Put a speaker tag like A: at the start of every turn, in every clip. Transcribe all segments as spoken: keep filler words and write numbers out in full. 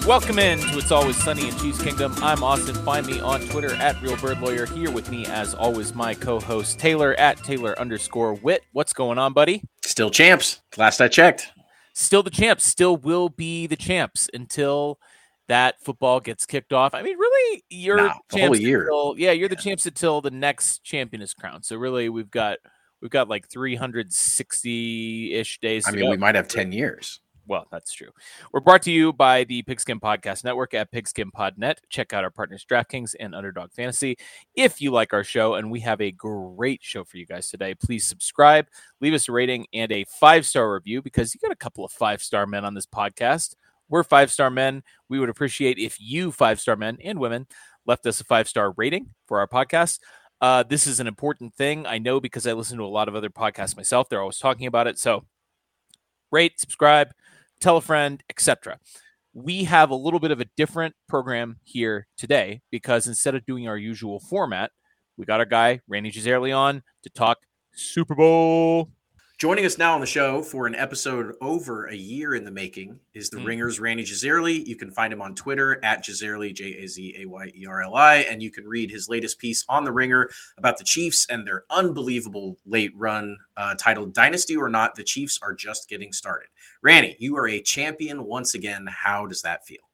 A: Welcome in to It's Always Sunny in Chiefs Kingdom. I'm Austin. Find me on Twitter at RealBirdLawyer. Here with me, as always, my co-host Taylor at Taylor underscore Witt. What's going on, buddy?
B: Still champs. Last I checked.
A: Still the champs. Still will be the champs until that football gets kicked off. I mean, really, you're
B: nah, the
A: champs
B: whole year.
A: Until, yeah, you're the champs until the next champion is crowned. So really, we've got we've got like three hundred sixty-ish days.
B: I
A: to
B: mean,
A: go.
B: we might have ten years.
A: Well, that's true. We're brought to you by the Pigskin Podcast Network at pigskin pod dot net. Check out our partners DraftKings and Underdog Fantasy. If you like our show, and we have a great show for you guys today, please subscribe, leave us a rating and a five-star review, because you got a couple of five-star men on this podcast. We're five-star men. We would appreciate if you five-star men and women left us a five-star rating for our podcast. Uh, this is an important thing. I know, because I listen to a lot of other podcasts myself. They're always talking about it. So rate, subscribe, tell a friend, et cetera. We have a little bit of a different program here today, because instead of doing our usual format, we got our guy, Randy Gisarli, on to talk Super Bowl.
B: Joining us now on the show for an episode over a year in the making is the mm. Ringer's Randy Gisarli. You can find him on Twitter at Gisarli, J A Z A Y E R L I, and you can read his latest piece on the Ringer about the Chiefs and their unbelievable late run uh, titled Dynasty or Not, the Chiefs Are Just Getting Started. Randy, you are a champion once again. How does that feel?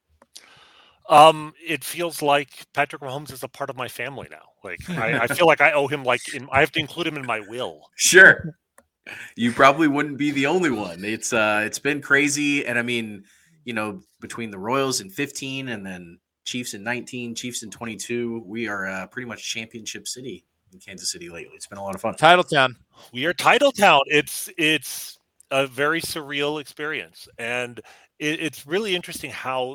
C: Um, it feels like Patrick Mahomes is a part of my family now. Like I, I feel like I owe him, like in, I have to include him in my will.
B: Sure. You probably wouldn't be the only one. It's uh, it's been crazy, and I mean, you know, between the Royals in fifteen and then Chiefs in nineteen, Chiefs in twenty-two, we are uh, pretty much championship city in Kansas City lately. It's been a lot of fun.
A: Title Town.
C: We are Title Town. It's it's a very surreal experience, and it, it's really interesting how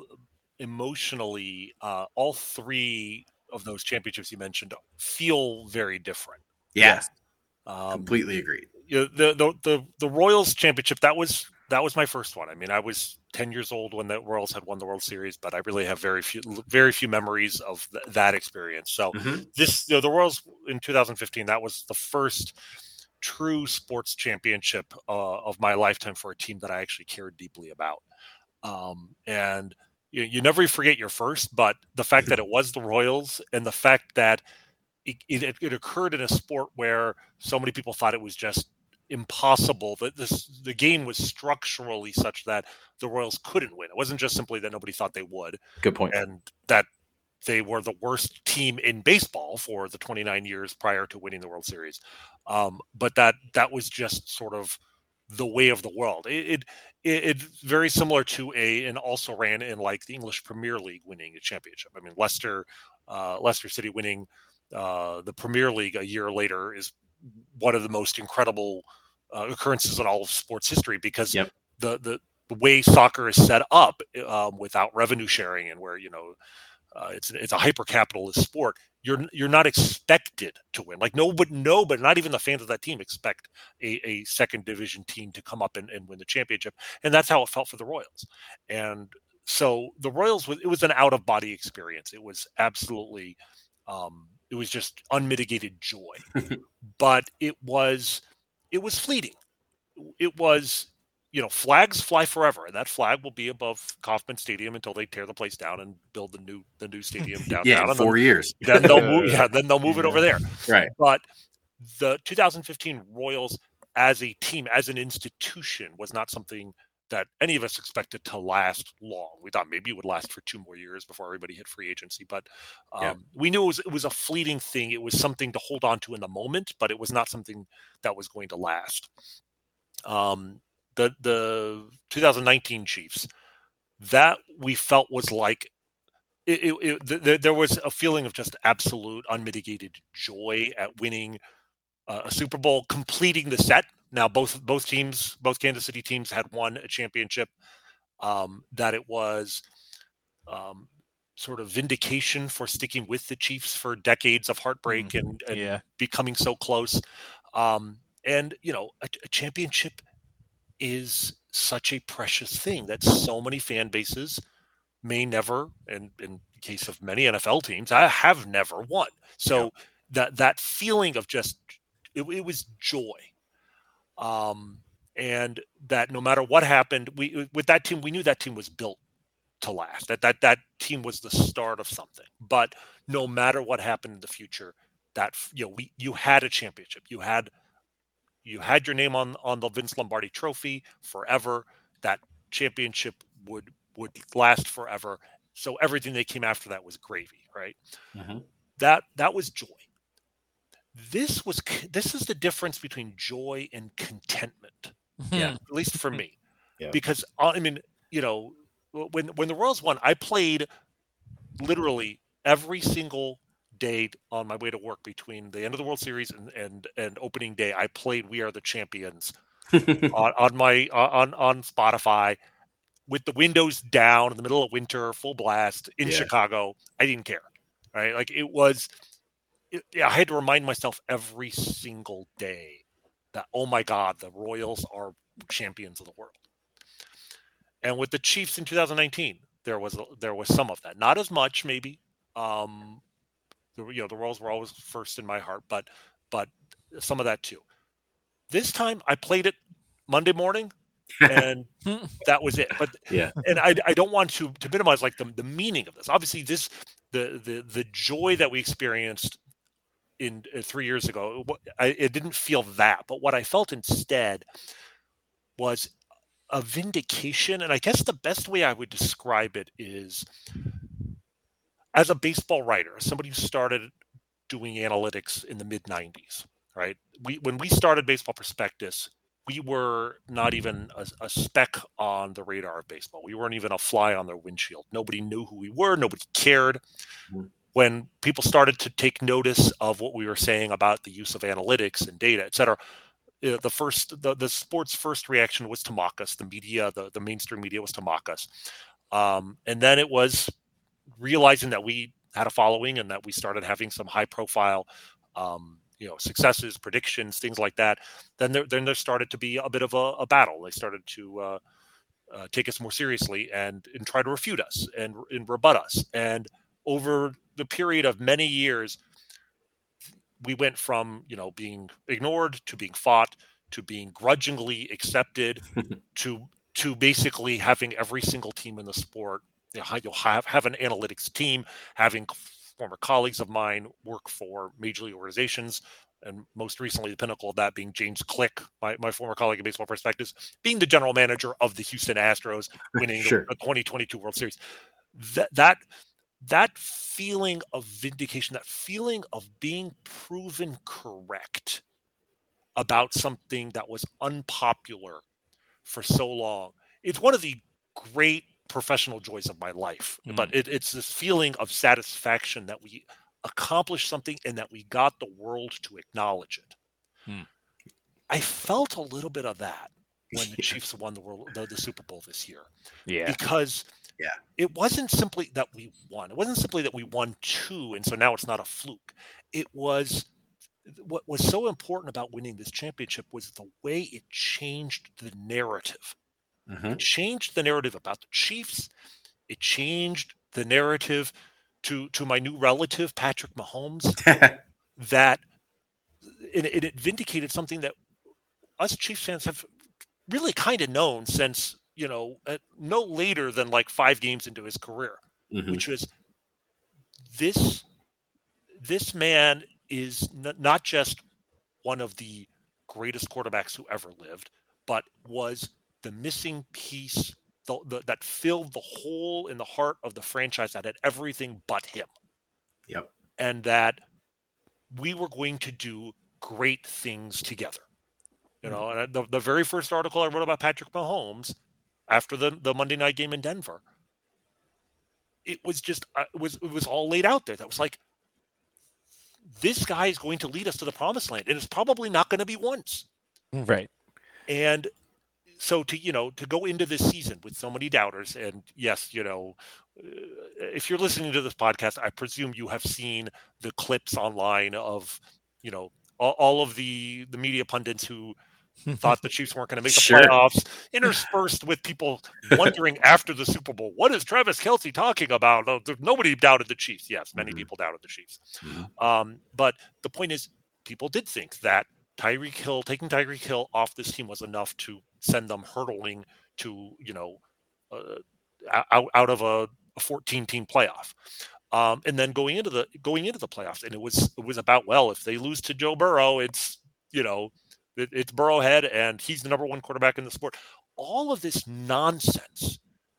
C: emotionally uh, all three of those championships you mentioned feel very different.
B: Yeah,
C: yes. um,
B: completely agreed.
C: You know, the, the the the Royals championship, that was that was my first one. I mean, I was ten years old when the Royals had won the World Series, but I really have very few very few memories of th- that experience. So mm-hmm. this you know, the Royals in two thousand fifteen, that was the first true sports championship uh, of my lifetime for a team that I actually cared deeply about. Um, and you, you never forget your first, but the fact that it was the Royals and the fact that it, it, it occurred in a sport where so many people thought it was just impossible, that this the game was structurally such that the Royals couldn't win. It wasn't just simply that nobody thought they would.
B: Good point.
C: And that they were the worst team in baseball for the twenty-nine years prior to winning the World Series. Um, but that that was just sort of the way of the world. It, it it's very similar to a and also ran in like the English Premier League winning a championship. I mean, Leicester uh, Leicester City winning uh, the Premier League a year later is one of the most incredible uh, occurrences in all of sports history, because
B: yep.
C: the, the the way soccer is set up um, without revenue sharing, and where you know uh, it's it's a hyper capitalist sport, you're you're not expected to win. Like no, but no, but not even the fans of that team expect a, a second division team to come up and, and win the championship, and that's how it felt for the Royals. And so the Royals, it was an out of body experience. It was absolutely. Um, It was just unmitigated joy, but it was, it was fleeting. It was, you know, flags fly forever, and that flag will be above Kauffman Stadium until they tear the place down and build the new, the new stadium downtown.
B: Yeah, in four
C: then,
B: years.
C: Then they'll move. Yeah, then they'll move it over there.
B: Right.
C: But the two thousand fifteen Royals as a team, as an institution, was not something that any of us expected to last long. We thought maybe it would last for two more years before everybody hit free agency, but um, yeah. we knew it was, it was a fleeting thing. It was something to hold on to in the moment, but it was not something that was going to last. Um, the the two thousand nineteen Chiefs, that we felt was like, it, it, it, th- there was a feeling of just absolute unmitigated joy at winning uh, a Super Bowl, completing the set. Now, both both teams, both Kansas City teams had won a championship, um, that it was um, sort of vindication for sticking with the Chiefs for decades of heartbreak mm, and, and
A: yeah.
C: becoming so close. Um, and, you know, a, a championship is such a precious thing that so many fan bases may never, and in the case of many N F L teams, I have never won. So yeah. that that feeling of just, it, it was joy. Um, and that no matter what happened, we with that team, we knew that team was built to last. That that that team was the start of something. But no matter what happened in the future, that you know we you had a championship. You had you had your name on on the Vince Lombardi Trophy forever. That championship would would last forever. So everything that came after that was gravy, right?
B: Mm-hmm.
C: That that was joy. This was this is the difference between joy and contentment.
B: Yeah,
C: at least for me.
B: Yeah.
C: Because I mean, you know, when when the Royals won, I played literally every single day on my way to work between the end of the World Series and and, and opening day. I played "We Are the Champions" on, on my on on Spotify with the windows down in the middle of winter, full blast in
B: Yeah.
C: Chicago. I didn't care, right? Like it was. It, I had to remind myself every single day that, oh my God, the Royals are champions of the world. And with the Chiefs in two thousand nineteen, there was there was some of that. Not as much, maybe. Um, the, you know, the Royals were always first in my heart, but but some of that too. This time, I played it Monday morning, and that was it. But
B: yeah,
C: and I, I don't want to to minimize like the the meaning of this. Obviously, this the the the joy that we experienced in uh, three years ago, I, it didn't feel that. But what I felt instead was a vindication. And I guess the best way I would describe it is as a baseball writer, somebody who started doing analytics in the mid nineties, right? We when we started Baseball Prospectus, we were not even a, a speck on the radar of baseball. We weren't even a fly on their windshield. Nobody knew who we were. Nobody cared. Mm-hmm. When people started to take notice of what we were saying about the use of analytics and data, et cetera, the first, the, the sport's first reaction was to mock us. The media, the, the mainstream media was to mock us. Um, and then it was realizing that we had a following and that we started having some high profile, um, you know, successes, predictions, things like that. Then there, then there started to be a bit of a, a battle. They started to uh, uh, take us more seriously and, and try to refute us and, and rebut us. And over the period of many years, we went from, you know, being ignored to being fought to being grudgingly accepted to to basically having every single team in the sport, you know, you'll have, have an analytics team, having former colleagues of mine work for major league organizations, and most recently the pinnacle of that being James Click, my, my former colleague in Baseball Prospectus, being the general manager of the Houston Astros, winning sure. the twenty twenty-two World Series. That that that feeling of vindication, that feeling of being proven correct about something that was unpopular for so long, it's one of the great professional joys of my life. Mm. But it, it's this feeling of satisfaction that we accomplished something and that we got the world to acknowledge it. Mm. I felt a little bit of that when the Chiefs won the world, the, the Super Bowl this year.
A: Yeah,
C: because
B: yeah,
C: it wasn't simply that we won. It wasn't simply that we won two, and so now it's not a fluke. It was what was so important about winning this championship was the way it changed the narrative. Mm-hmm. It changed the narrative about the Chiefs. It changed the narrative to to my new relative, Patrick Mahomes, that it, it vindicated something that us Chiefs fans have really kind of known since, you know, uh, no later than like five games into his career, mm-hmm. which was this, this man is n- not just one of the greatest quarterbacks who ever lived, but was the missing piece the, the, that filled the hole in the heart of the franchise that had everything but him.
B: Yep.
C: And that we were going to do great things together. You know, and the, the very first article I wrote about Patrick Mahomes after the, the Monday night game in Denver, it was just, uh, it was, it was all laid out there. That was like, this guy is going to lead us to the promised land, and it's probably not going to be once.
A: Right.
C: And so to, you know, to go into this season with so many doubters, and yes, you know, if you're listening to this podcast, I presume you have seen the clips online of, you know, all, all of the, the media pundits who thought the Chiefs weren't going to make the
B: sure.
C: playoffs, interspersed with people wondering after the Super Bowl, what is Travis Kelce talking about? No, nobody doubted the Chiefs. Yes, many mm-hmm. people doubted the Chiefs. Mm-hmm. Um, but the point is, people did think that Tyreek Hill, taking Tyreek Hill off this team was enough to send them hurtling to, you know, uh, out, out of a, a fourteen team playoff. Um, and then going into the going into the playoffs, and it was it was about, well, if they lose to Joe Burrow, it's you know it, it's Burrowhead, and he's the number one quarterback in the sport. All of this nonsense,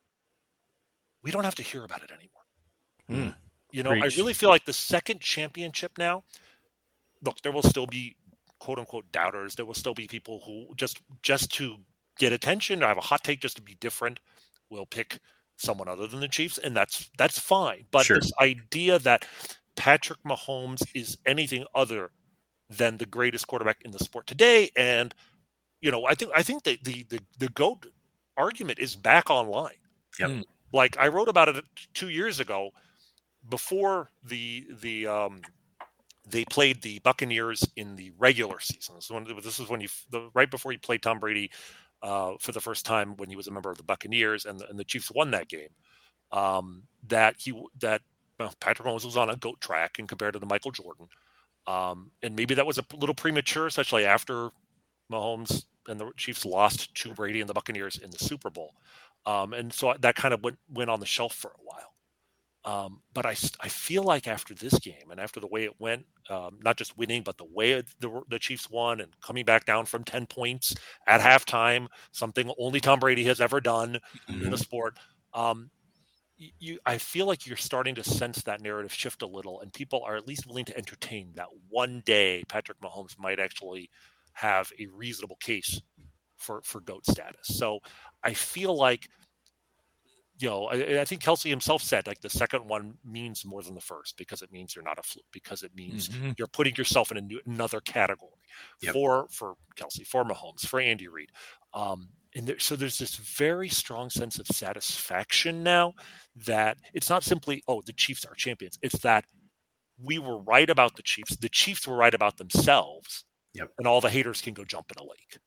C: we don't have to hear about it anymore. Mm. You know, Preach. I really feel like the second championship now. Look, there will still be quote unquote doubters. There will still be people who just just to get attention or have a hot take just to be different will pick someone other than the Chiefs, and that's that's fine. But sure. This idea that Patrick Mahomes is anything other than the greatest quarterback in the sport today, and you know, I think I think that the the the GOAT argument is back online.
B: Yep.
C: Like I wrote about it two years ago, before the the um, they played the Buccaneers in the regular season. So when, this is when you the, right before you played Tom Brady. Uh, for the first time when he was a member of the Buccaneers, and the, and the Chiefs won that game. Um, that he that well, Patrick Mahomes was on a GOAT track and compared to the Michael Jordan, um, and maybe that was a little premature, especially after Mahomes and the Chiefs lost to Brady and the Buccaneers in the Super Bowl, um, and so that kind of went went on the shelf for a while. Um, but I, I feel like after this game and after the way it went, um, not just winning, but the way the, the Chiefs won and coming back down from ten points at halftime, something only Tom Brady has ever done mm-hmm. in the sport. Um, you, I feel like you're starting to sense that narrative shift a little, and people are at least willing to entertain that one day Patrick Mahomes might actually have a reasonable case for, for GOAT status. So I feel like, you know, I, I think Kelsey himself said like the second one means more than the first because it means you're not a fluke, because it means mm-hmm. you're putting yourself in a new, another category yep. for for Kelsey, for Mahomes, for Andy Reid. Um, and there, so there's this very strong sense of satisfaction now that it's not simply, oh, the Chiefs are champions. It's that we were right about the Chiefs. The Chiefs were right about themselves.
B: Yep.
C: And all the haters can go jump in a lake.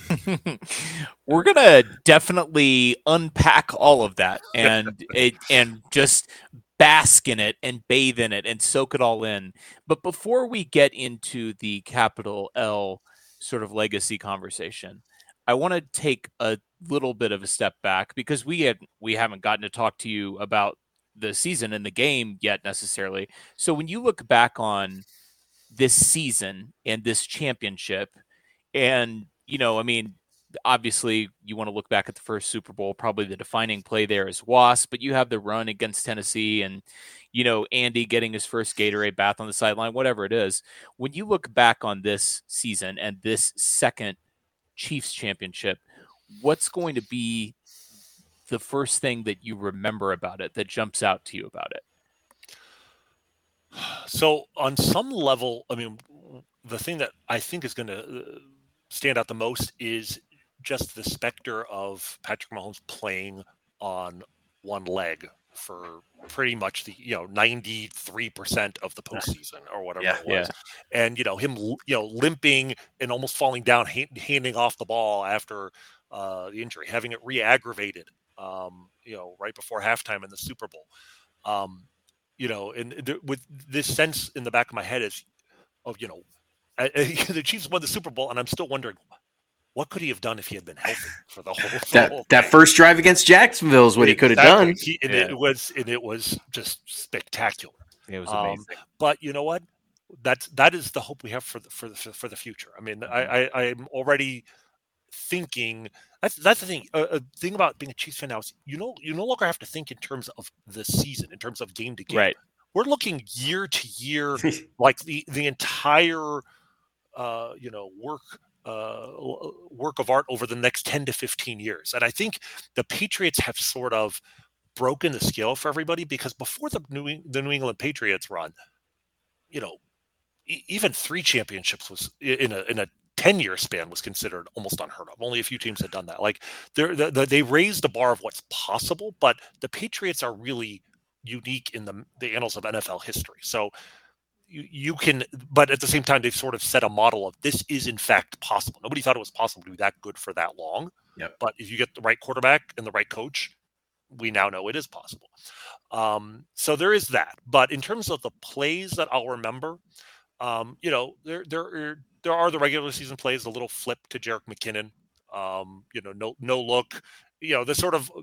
A: We're gonna definitely unpack all of that and it and just bask in it and bathe in it and soak it all in. But before we get into the capital L sort of legacy conversation, I want to take a little bit of a step back because we had we haven't gotten to talk to you about the season and the game yet necessarily. So when you look back on this season and this championship, and you know, I mean, obviously you want to look back at the first Super Bowl, probably the defining play there is Wasp, but you have the run against Tennessee and, you know, Andy getting his first Gatorade bath on the sideline, whatever it is. When you look back on this season and this second Chiefs championship, what's going to be the first thing that you remember about it that jumps out to you about it?
C: So on some level, I mean, the thing that I think is going to stand out the most is just the specter of Patrick Mahomes playing on one leg for pretty much the, you know, ninety-three percent of the postseason or whatever
B: yeah,
C: it was. Yeah. And, you know, him, you know, limping and almost falling down, handing off the ball after uh, the injury, having it re-aggravated, um, you know, right before halftime in the Super Bowl. Um, you know, and th- with this sense in the back of my head is of, you know, the Chiefs won the Super Bowl, and I'm still wondering, what could he have done if he had been healthy for the whole for
B: that
C: the whole
B: that first drive against Jacksonville is what he could have done.
C: He, and yeah. it was and it was just spectacular.
A: It was amazing.
C: Um, but you know what? That's that is the hope we have for the for the for the future. I mean, I, I I'm already thinking. That's that's the thing. A uh, thing about being a Chiefs fan now is you know you no longer have to think in terms of the season, in terms of game to game.
A: Right.
C: We're looking year to year, like the the entire. Uh, you know, work uh, work of art over the next ten to fifteen years. And I think the Patriots have sort of broken the scale for everybody because before the New, the New England Patriots run, you know, e- even three championships was in a in a ten-year span was considered almost unheard of. Only a few teams had done that. Like they're, the, they raised the bar of what's possible, but the Patriots are really unique in the, the annals of N F L history. So You, you can, but at the same time, they've sort of set a model of this is in fact possible. Nobody thought it was possible to be that good for that long.
B: Yep.
C: But if you get the right quarterback and the right coach, we now know it is possible. Um, so there is that. But in terms of the plays that I'll remember, um, you know, there there are, there are the regular season plays, a little flip to Jerick McKinnon, um, you know, no no look, you know, the sort of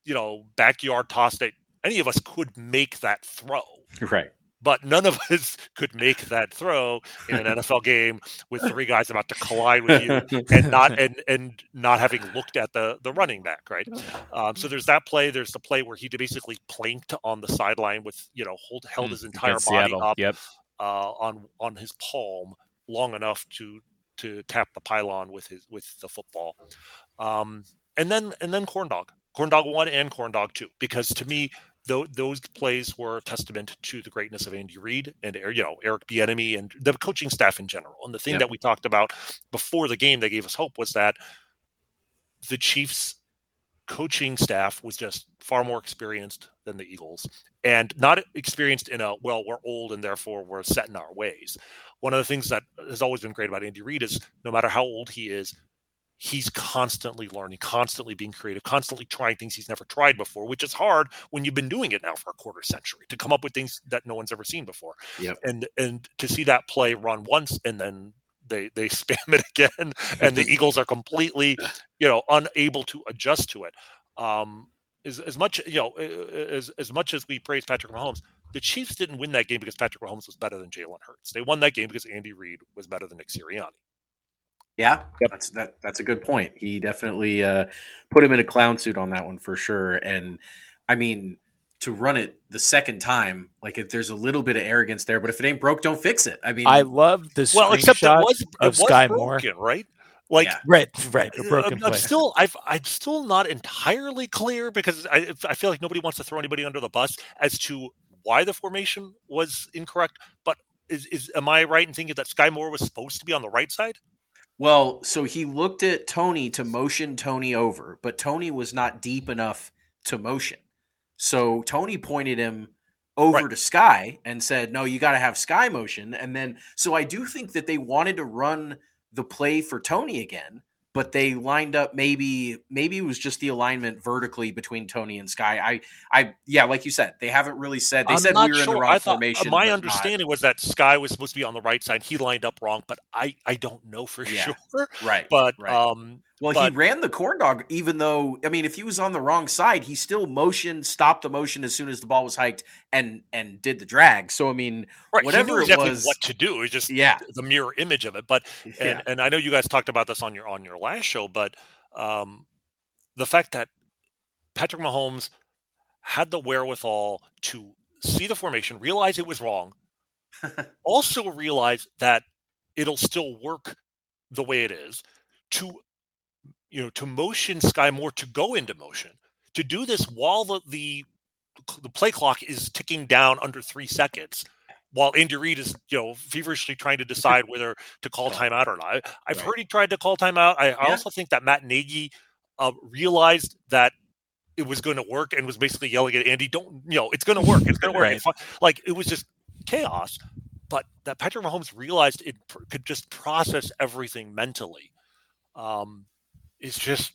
C: you know, backyard toss that any of us could make that throw.
B: Right.
C: But none of us could make that throw in an N F L game with three guys about to collide with you and not and and not having looked at the the running back, right? Um, so there's that play. There's the play where he basically planked on the sideline with, you know, hold, held his entire
A: Against
C: body
A: Seattle.
C: up
A: Yep.
C: uh, on on his palm long enough to to tap the pylon with his with the football. Um, and then and then corn dog, corn dog one and corn dog two, because to me, those plays were a testament to the greatness of Andy Reid and, you know, Eric Bieniemy and the coaching staff in general. And the thing yep. that we talked about before the game that gave us hope was that the Chiefs coaching staff was just far more experienced than the Eagles, and not experienced in a, well, we're old and therefore we're set in our ways. One of the things that has always been great about Andy Reid is no matter how old he is, he's constantly learning, constantly being creative, constantly trying things he's never tried before, which is hard when you've been doing it now for a quarter century, to come up with things that no one's ever seen before.
B: Yep.
C: And and to see that play run once and then they they spam it again, and the Eagles are completely, you know, unable to adjust to it. Um, as as much you know, as as much as we praise Patrick Mahomes, the Chiefs didn't win that game because Patrick Mahomes was better than Jalen Hurts. They won that game because Andy Reid was better than Nick Sirianni.
B: Yeah, yep. that's that. That's a good point. He definitely uh, put him in a clown suit on that one for sure. And I mean, to run it the second time, like if there's a little bit of arrogance there, but if it ain't broke, don't fix it. I mean,
A: I love the
C: well, except it was, it
A: of
C: was
A: Sky
C: broken,
A: Moore,
C: right? Like
A: yeah. right, right, a broken
C: I'm,
A: play.
C: I'm still, I've, I'm still not entirely clear because I, I feel like nobody wants to throw anybody under the bus as to why the formation was incorrect. But is, is am I right in thinking that Sky Moore was supposed to be on the right side?
B: Well, so he looked at Tony to motion Tony over, but Tony was not deep enough to motion. So Tony pointed him over right. to Sky and said, no, you got to have Sky motion. And then, so I do think that they wanted to run the play for Tony again, but they lined up maybe, maybe it was just the alignment vertically between Tony and Sky. I, I, yeah, like you said, they haven't really said, they
C: I'm
B: said we were
C: sure.
B: in the wrong
C: I thought,
B: formation.
C: My understanding not. was that Sky was supposed to be on the right side. He lined up wrong, but I, I don't know for
B: yeah.
C: sure.
B: Right.
C: But,
B: right.
C: um,
B: Well,
C: but,
B: he ran the corn dog, even though, I mean, if he was on the wrong side, he still motioned, stopped the motion as soon as the ball was hiked and and did the drag. So, I mean,
C: right,
B: whatever
C: he knew exactly
B: it was.
C: what to do. It was just
B: yeah.
C: the mirror image of it. But, and,
B: yeah.
C: and I know you guys talked about this on your on your last show, but um, the fact that Patrick Mahomes had the wherewithal to see the formation, realize it was wrong, also realize that it'll still work the way it is, to you know, to motion Sky Moore to go into motion, to do this while the, the the play clock is ticking down under three seconds, while Andy Reid is, you know, feverishly trying to decide whether to call timeout or not. I've right. heard he tried to call timeout. I, yeah. I also think that Matt Nagy uh, realized that it was going to work and was basically yelling at Andy, "Don't, you know, it's going to work. It's going to work." Right. Like, it was just chaos. But that Patrick Mahomes realized it pr- could just process everything mentally. Um, It's just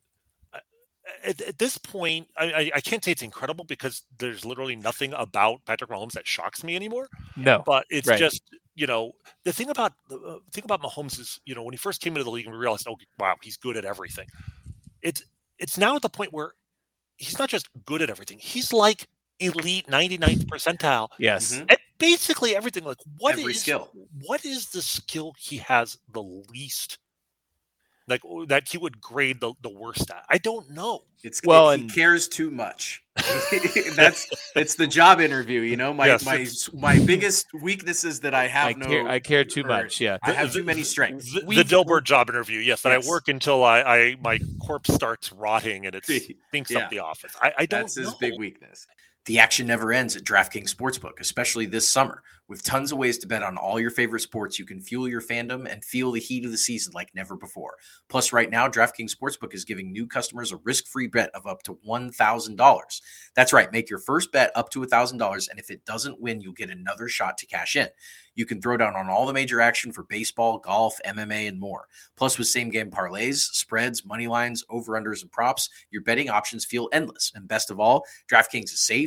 C: at, at this point, I, I can't say it's incredible because there's literally nothing about Patrick Mahomes that shocks me anymore.
A: No,
C: but it's
A: right.
C: just, you know, the thing about the uh, thing about Mahomes is, you know, when he first came into the league and we realized, oh wow, he's good at everything. It's it's now at the point where he's not just good at everything; he's like elite ninety-ninth percentile.
A: Yes,
C: mm-hmm. at basically everything. Like what
B: Every
C: is
B: skill?
C: What is the skill he has the least? Like that he would grade the, the worst at. I don't know.
B: It's
A: well,
B: it, he
A: and...
B: cares too much. That's it's the job interview. You know, my
C: yes,
B: my my biggest weaknesses that I have.
A: I
B: no,
A: care, I care too much. Yeah,
B: I have too many strengths.
C: The, the Dilbert job interview. Yes, that yes. I work until I, I my corpse starts rotting and it stinks
B: yeah.
C: up the office. I, I don't.
B: That's his
C: know.
B: big weakness. The action never ends at DraftKings Sportsbook, especially this summer. With tons of ways to bet on all your favorite sports, you can fuel your fandom and feel the heat of the season like never before. Plus, right now, DraftKings Sportsbook is giving new customers a risk-free bet of up to one thousand dollars. That's right. Make your first bet up to one thousand dollars, and if it doesn't win, you'll get another shot to cash in. You can throw down on all the major action for baseball, golf, M M A, and more. Plus, with same-game parlays, spreads, money lines, over-unders, and props, your betting options feel endless. And best of all, DraftKings is safe,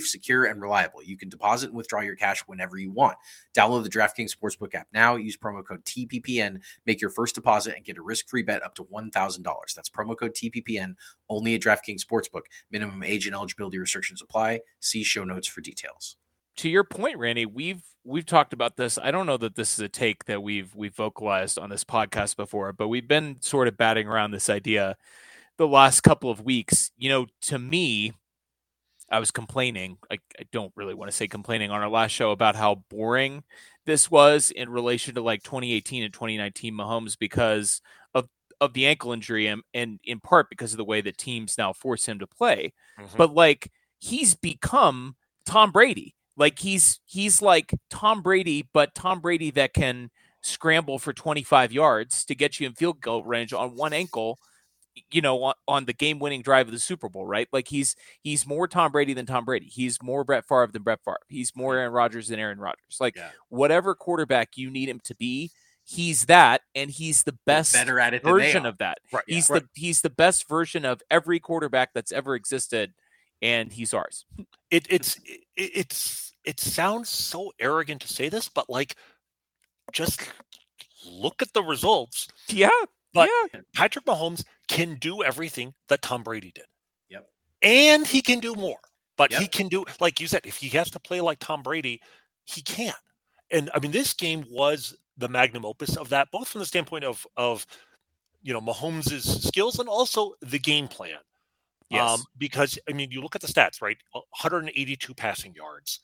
B: safe, secure, and reliable. You can deposit and withdraw your cash whenever you want. Download the DraftKings Sportsbook app now. Use promo code T P P N. Make your first deposit and get a risk-free bet up to one thousand dollars. That's promo code T P P N only at DraftKings Sportsbook. Minimum age and eligibility restrictions apply. See show notes for details.
A: To your point, Randy, we've we've talked about this. I don't know that this is a take that we've we've vocalized on this podcast before, but we've been sort of batting around this idea the last couple of weeks. You know, to me, I was complaining. I, I don't really want to say complaining on our last show about how boring this was in relation to like twenty eighteen and twenty nineteen Mahomes because of of the ankle injury and, and in part because of the way that teams now force him to play. Mm-hmm. But like he's become Tom Brady. Like he's he's like Tom Brady, but Tom Brady that can scramble for twenty-five yards to get you in field goal range on one ankle, you know, on, on the game-winning drive of the Super Bowl, right? Like he's he's more Tom Brady than Tom Brady. He's more Brett Favre than Brett Favre. He's more Aaron Rodgers than Aaron Rodgers. Like yeah. whatever quarterback you need him to be, he's that, and he's the best
B: better at it
A: version of that.
C: Right,
A: he's
C: yeah,
A: the right. he's the best version of every quarterback that's ever existed, and he's ours.
C: It it's it, it's it sounds so arrogant to say this, but like just look at the results.
A: Yeah.
C: But
A: yeah.
C: Patrick Mahomes can do everything that Tom Brady did.
B: Yep.
C: And he can do more. But
B: yep.
C: he can do, like you said, if he has to play like Tom Brady, he can. And I mean, this game was the magnum opus of that, both from the standpoint of, of you know, Mahomes' skills and also the game plan.
A: Yes.
C: Um, because, I mean, you look at the stats, right? one hundred eighty-two passing yards.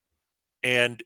C: And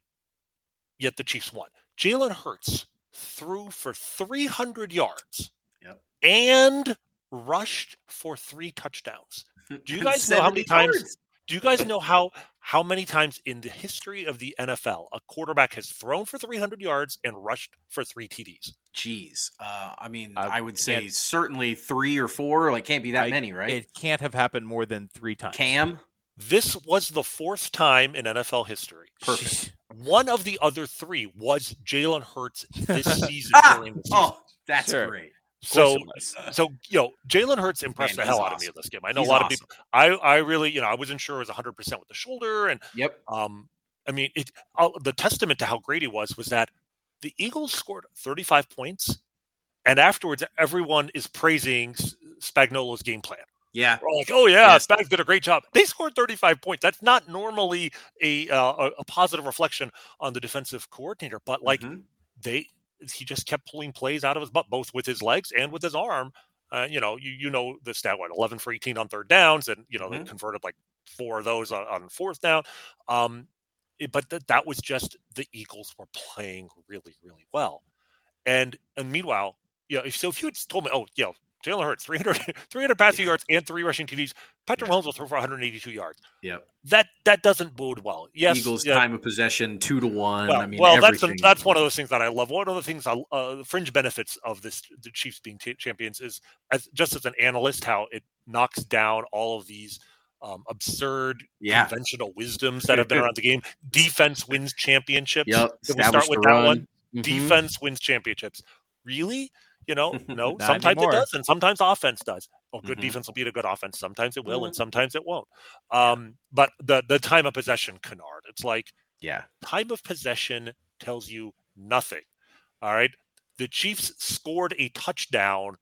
C: yet the Chiefs won. Jalen Hurts threw for three hundred yards
B: yep.
C: and rushed for three touchdowns. Do you guys know how many times? Yards. Do you guys know how how many times in the history of the N F L a quarterback has thrown for three hundred yards and rushed for three T Ds?
B: Jeez, uh, I mean,
A: I,
B: I would say certainly three or four. Like, can't be that
A: I,
B: many, right?
A: It can't have happened more than three times.
B: Cam.
C: This was the fourth time in N F L history.
B: Perfect.
C: One of the other three was Jalen Hurts this season during the season.
B: Oh, that's
A: sure.
B: great.
C: So, so you know, Jalen Hurts impressed Man, the hell awesome. out of me in this game. I know
B: he's
C: a lot
B: awesome.
C: of people. I, I really, you know, I wasn't sure it was one hundred percent with the shoulder, and
B: yep.
C: Um, I mean, it. Uh, the testament to how great he was was that the Eagles scored thirty-five points, and afterwards, everyone is praising Spagnuolo's game plan.
B: Yeah.
C: We're like, oh yeah,
B: yes.
C: Spags did a great job. They scored thirty-five points. That's not normally a uh, a positive reflection on the defensive coordinator, but like mm-hmm. they, he just kept pulling plays out of his butt, both with his legs and with his arm. Uh, you know, you you know the stat, what, eleven for eighteen on third downs, and you know mm-hmm. they converted like four of those on, on fourth down. Um, it, but th- that was just the Eagles were playing really, really well. And and meanwhile, you know, if, so if you had told me, oh, you know, Jalen Hurts, three hundred, three hundred passing yards and three rushing T Ds. Patrick Mahomes will throw for one hundred eighty-two yards.
B: Yeah,
C: that that doesn't bode well. Yes,
B: Eagles
C: yeah.
B: time of possession two to one.
C: Well,
B: I mean,
C: well that's
B: everything.
C: a, that's one of those things that I love. One of the things, I, uh, the fringe benefits of this, the Chiefs being t- champions, is as just as an analyst, how it knocks down all of these um, absurd
B: yeah.
C: conventional wisdoms that have been around the game. Defense wins championships.
B: Yep.
C: Can we start with that
B: run.
C: one?
B: Mm-hmm.
C: Defense wins championships. Really? You know, no,
A: Not
C: sometimes
A: anymore.
C: it does, and sometimes offense does. Oh, good
B: Mm-hmm.
C: defense will beat a good offense. Sometimes it will,
B: Mm-hmm.
C: and sometimes it won't. Um, but the the time of possession canard, it's like
B: yeah,
C: time of possession tells you nothing. All right. The Chiefs scored a touchdown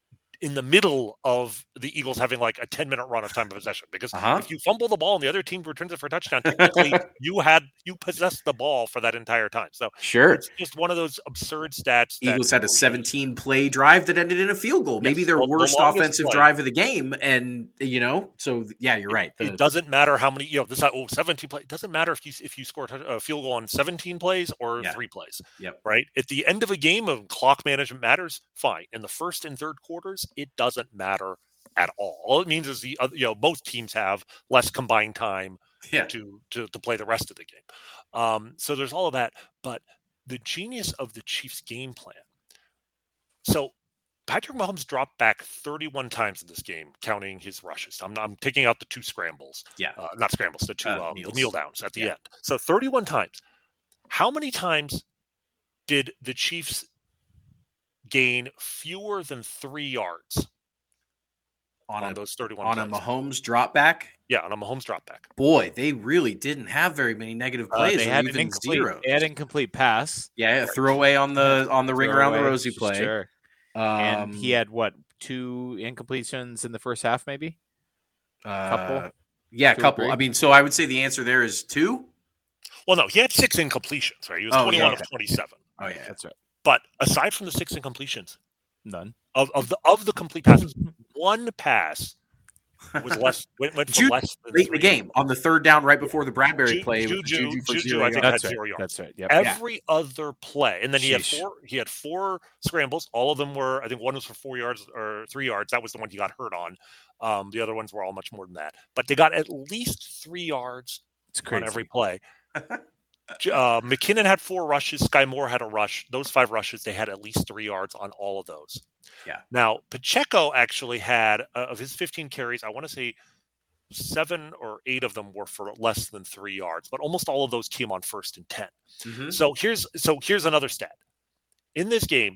C: in the middle of the Eagles having like a ten minute run of time of possession, because
B: uh-huh.
C: if you fumble the ball and the other team returns it for a touchdown, technically you had you possessed the ball for that entire time. So
B: sure,
C: it's just one of those absurd stats.
B: Eagles had a seventeen play drive that ended in a field goal, maybe
C: yes,
B: their
C: well,
B: worst
C: the
B: offensive
C: play.
B: drive of the game, and you know, so yeah, you're right.
C: The, it doesn't matter how many, you know, this oh seventeen play. It doesn't matter if you if you score a field goal on seventeen plays or
B: yeah.
C: three plays.
B: Yep.
C: Right at the end of a game, of clock management matters. Fine. In the first and third quarters, it doesn't matter at all. All it means is the you know most teams have less combined time
B: yeah.
C: to, to to play the rest of the game. Um, so there's all of that. But the genius of the Chiefs' game plan. So Patrick Mahomes dropped back thirty-one times in this game, counting his rushes. I'm, I'm taking out the two scrambles.
B: Yeah,
C: uh, not scrambles, the two
B: uh,
C: um, the kneel downs at the
B: yeah.
C: end. So thirty-one times. How many times did the Chiefs gain fewer than three yards?
B: on,
C: on
B: a,
C: those thirty-one
B: on
C: plays.
B: a Mahomes drop back.
C: Yeah, on a Mahomes drop back.
B: Boy, they really didn't have very many negative
A: Uh,
B: plays.
A: they
B: or
A: had an
B: even
A: incomplete.
B: zeros.
A: They had an incomplete pass.
B: Yeah, a throwaway on the on the ring around the
A: Throwaway,
B: rosy play.
A: Sure.
B: Um,
A: and he had what two incompletions in the first half, maybe.
B: uh,
A: couple.
B: Yeah, a
A: Two or
B: couple.
A: three?
B: I mean, so I would say the answer there is two.
C: Well, no, he had six incompletions, right? He was
B: Oh,
C: twenty-one
B: yeah.
C: of twenty-seven.
B: Oh yeah,
A: That's right.
C: But aside from the six incompletions,
A: None.
C: of, of the of the complete passes, one pass was less went, went for
B: Juju
C: less than
B: late in the
C: three.
B: game on the third down, right before the Bradbury
C: Ju-
B: play. It was
C: Juju-
B: Juju for
C: Juju,
B: zero
C: I think,
B: yards.
C: had
A: That's right.
C: zero yards.
A: That's right. Yep.
C: Every other play, and then he had
A: Sheesh.
C: four. He had four scrambles. All of them were, I think, one was for four yards or three yards. That was the one he got hurt on. Um, the other ones were all much more than that. But they got at least three yards
A: It's crazy.
C: on every play. uh, McKinnon had four rushes. Sky Moore had a rush. Those five rushes, they had at least three yards on all of those.
B: Yeah.
C: Now Pacheco actually had uh, of his fifteen carries, I want to say seven or eight of them were for less than three yards, but almost all of those came on first and ten.
B: Mm-hmm.
C: So here's so here's another stat. In this game,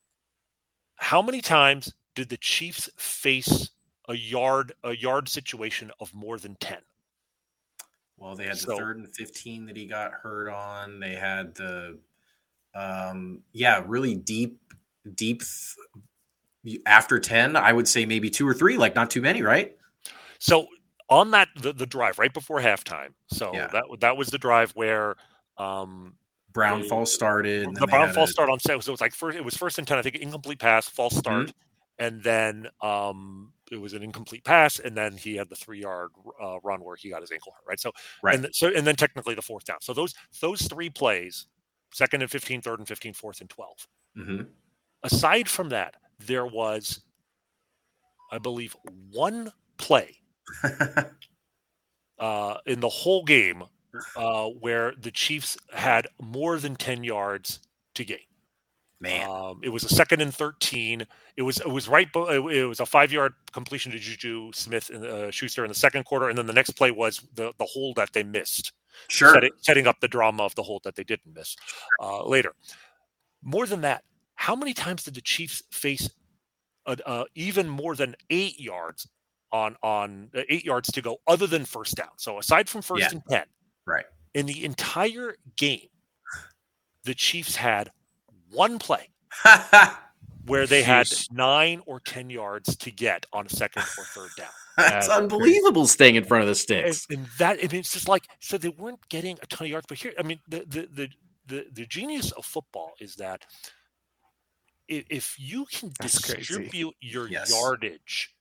C: how many times did the Chiefs face a yard a yard situation of more than ten?
B: Well, they had the
C: So-
B: third and fifteen that he got hurt on. They had the, um, yeah, really deep, deep th- after ten. I would say maybe two or three, like not too many, right?
C: So on that the, the drive right before halftime. So
B: Yeah.
C: that that was the drive where um,
B: Brown
C: They-
B: false started. and
C: the
B: then they
C: Brown
B: had
C: false
B: a-
C: start on set. So it was like first it was first and ten. I think incomplete pass, false start, and then um, it was an incomplete pass, and then he had the three yard uh, run where he got his ankle hurt. Right. So
B: Right.
C: and th- so and then technically the fourth down. So those those three plays, second and fifteen, third and fifteen, fourth and twelve.
B: Mhm.
C: Aside from that, there was, I believe, one play uh, in the whole game uh, where the Chiefs had more than ten yards to gain.
B: Man,
C: Um, it was a second and thirteen. It was it was right. bo- It it was a five yard completion to Juju Smith and uh, Schuster in the second quarter, and then the next play was the the hold that they missed,
B: sure.
C: setting, setting up the drama of the hold that they didn't miss uh, later. More than that, how many times did the Chiefs face a, uh, even more than eight yards on on uh, eight yards to go, other than first down? So aside from first
B: Yeah.
C: and ten,
B: Right.
C: in the entire game, the Chiefs had one play where they had
A: Sheesh.
C: nine or ten yards to get on a second or third down.
B: That's
A: That's
B: unbelievable staying in front of the
C: And,
B: sticks.
C: and that, I mean, it's just like, so they weren't getting a ton of yards. But here, I mean, the the the the, the genius of football is that if, if you can
A: That's crazy.
C: distribute your
B: Yes.
C: yardage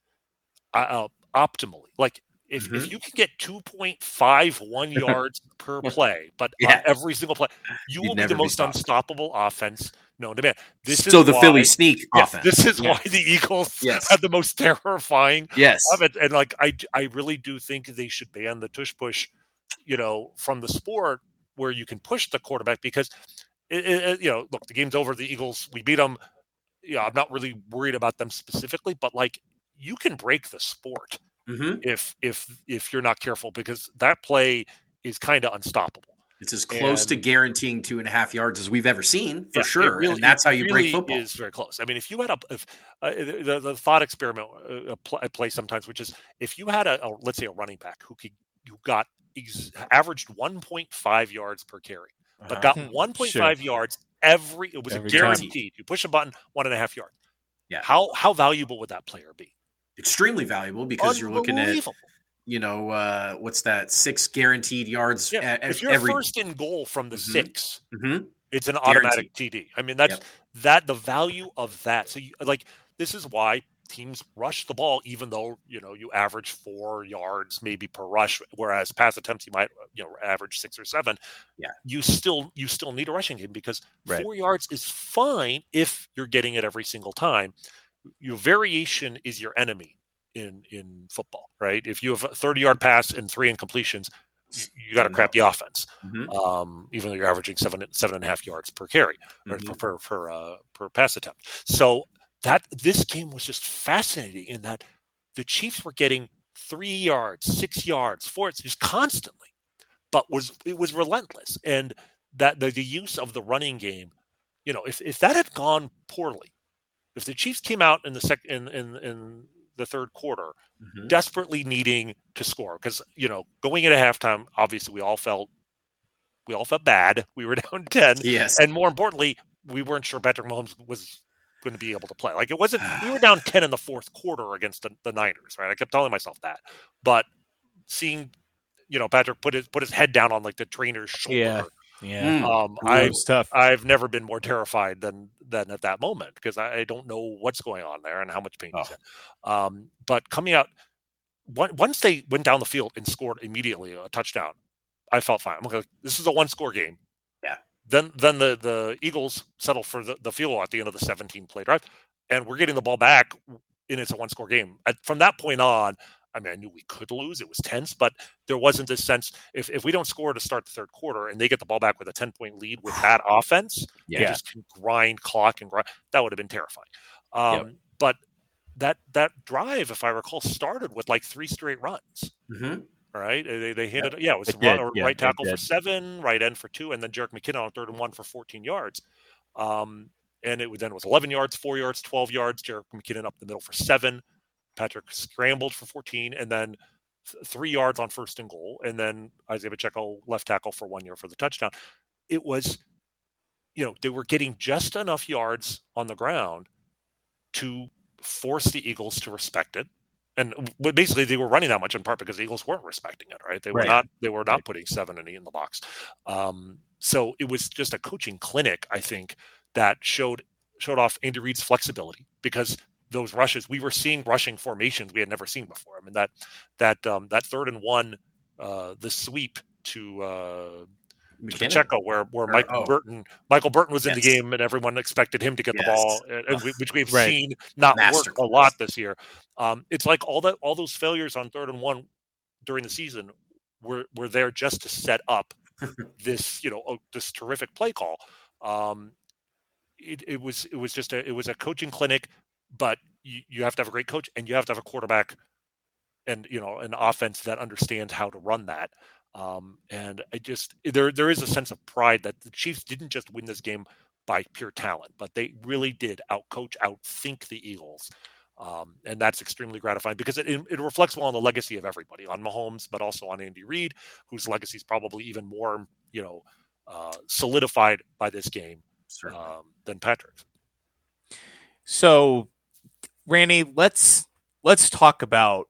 C: uh, uh, optimally, like if,
B: Mhm.
C: if you can get two point five one yards per play, but
B: Yeah.
C: on every single play, you
B: You'd
C: will be
B: never
C: the
B: be
C: most
B: stopped.
C: unstoppable offense known to man. This
B: so
C: is
B: the
C: why,
B: Philly sneak
C: yeah,
B: offense.
C: This is
B: Yeah.
C: why the Eagles
B: Yes.
C: have the most terrifying
B: Yes.
C: of it. And like I, I really do think they should ban the tush push, you know, from the sport where you can push the quarterback, because it, it, you know, look, the game's over. The Eagles, we beat them. Yeah, I'm not really worried about them specifically, but like you can break the sport
B: Mhm.
C: if if if you're not careful, because that play is kind of unstoppable.
B: It's as close to
C: And-
B: guaranteeing two and a half yards as we've ever seen, for
C: Yeah, it
B: sure.
C: really-
B: and that's
C: it
B: how you break
C: really
B: football.
C: Is very close. I mean, if you had a if uh, the, the thought experiment uh, pl- I play sometimes, which is if you had a, a let's say a running back who could who got ex- averaged one point five yards per carry, but
B: Uh-huh.
C: got
A: Hmm,
C: one point five yards every. It was
A: Every
C: a
A: time.
C: guaranteed. You push a button, one and a half yard.
B: Yeah.
C: How how valuable would that player be?
B: Extremely valuable, because you're looking at,
C: Unbelievable.
B: you know, uh, what's that? Six guaranteed yards
C: Yeah,
B: at,
C: if you're
B: every.
C: first in goal from the
B: Mhm.
C: six,
B: Mhm.
C: it's an automatic T D. I mean, that's
B: Yep.
C: that the value of that. So, you, like, this is why teams rush the ball, even though you know you average four yards maybe per rush, whereas pass attempts you might you know average six or seven.
B: Yeah.
C: you still you still need a rushing game, because
A: Right.
C: four yards is fine if you're getting it every single time. Your variation is your enemy in in football, right? If you have a thirty yard pass and three incompletions, you, you got a
B: No.
C: crappy offense.
B: Mhm.
C: Um, even though you're averaging seven seven and a half yards per carry or
B: Mhm.
C: per per per, uh, per pass attempt. So that this game was just fascinating in that the Chiefs were getting three yards, six yards, four yards, just constantly, but was it was relentless. And that the, the use of the running game, you know, if if that had gone poorly, if the Chiefs came out in the sec in in, in the third quarter,
B: Mm-hmm.
C: desperately needing to score because, you know, going into halftime, obviously we all felt we all felt bad. We were down ten.
B: Yes.
C: And more importantly, we weren't sure Patrick Mahomes was going to be able to play. Like, it wasn't, we were down ten in the fourth quarter against the, the Niners, right? I kept telling myself that. But seeing, you know, Patrick put his put his head down on like the trainer's shoulder.
A: Yeah. Yeah.
C: Um,
A: Ooh,
C: I,
A: that was tough.
C: I've never been more terrified than than at that moment because I, I don't know what's going on there and how much pain
B: Oh.
C: he's in. Um, but coming out, one, once they went down the field and scored immediately a touchdown, I felt fine. I'm like, this is a one-score game.
B: Yeah.
C: Then then the, the Eagles settle for the, the field goal at the end of the seventeen-play drive, and we're getting the ball back, and it's a one-score game. At, from that point on, I mean, I knew we could lose. It was tense, but there wasn't this sense, if, if we don't score to start the third quarter and they get the ball back with a ten-point lead with that offense,
B: Yeah.
C: they just can grind, clock, and grind, that would have been terrifying. Um,
A: Yep.
C: But that that drive, if I recall, started with like three straight runs.
B: Mm-hmm.
C: All right. They, they hit it. Yeah, it was
A: It
C: run,
A: did,
C: or
A: yeah,
C: right
A: it
C: tackle for
A: did.
C: seven, right end for two, and then Jerick McKinnon on third and one for fourteen yards. Um, and it was, then it was eleven yards, four yards, twelve yards. Jerick McKinnon up the middle for seven. Patrick scrambled for fourteen, and then th- three yards on first and goal. And then Isaiah Pacheco left tackle for one yard for the touchdown. It was, you know, they were getting just enough yards on the ground to force the Eagles to respect it. And but basically, they were running that much in part because the Eagles weren't respecting it, right? They were
A: Right.
C: not. They were not
A: Right.
C: putting seven and eight in the box. Um, so it was just a coaching clinic, I think, that showed showed off Andy Reid's flexibility because those rushes we were seeing rushing formations we had never seen before. I mean that that um, that third and one, uh, the sweep to uh, to Pacheco, where where
B: Or-
C: Michael
B: oh.
C: Burton Michael Burton was in the
B: Yes.
C: game, and everyone expected him to get
B: Yes.
C: the ball, and, and we, which we've
A: Right.
C: seen not work a
B: Masterclass.
C: lot this year. Um, it's like all that all those failures on third and one during the season were were there just to set up this you know oh, this terrific play call. Um, it, it was it was just a it was a coaching clinic, but you, you have to have a great coach and you have to have a quarterback and you know an offense that understands how to run that. Um, and I just there there is a sense of pride that the Chiefs didn't just win this game by pure talent, but they really did outcoach, outthink the Eagles. Um, and that's extremely gratifying because it, it reflects well on the legacy of everybody, on Mahomes, but also on Andy Reid, whose legacy is probably even more, you know, uh, solidified by this game um, than Patrick's.
A: So, Randy, let's let's talk about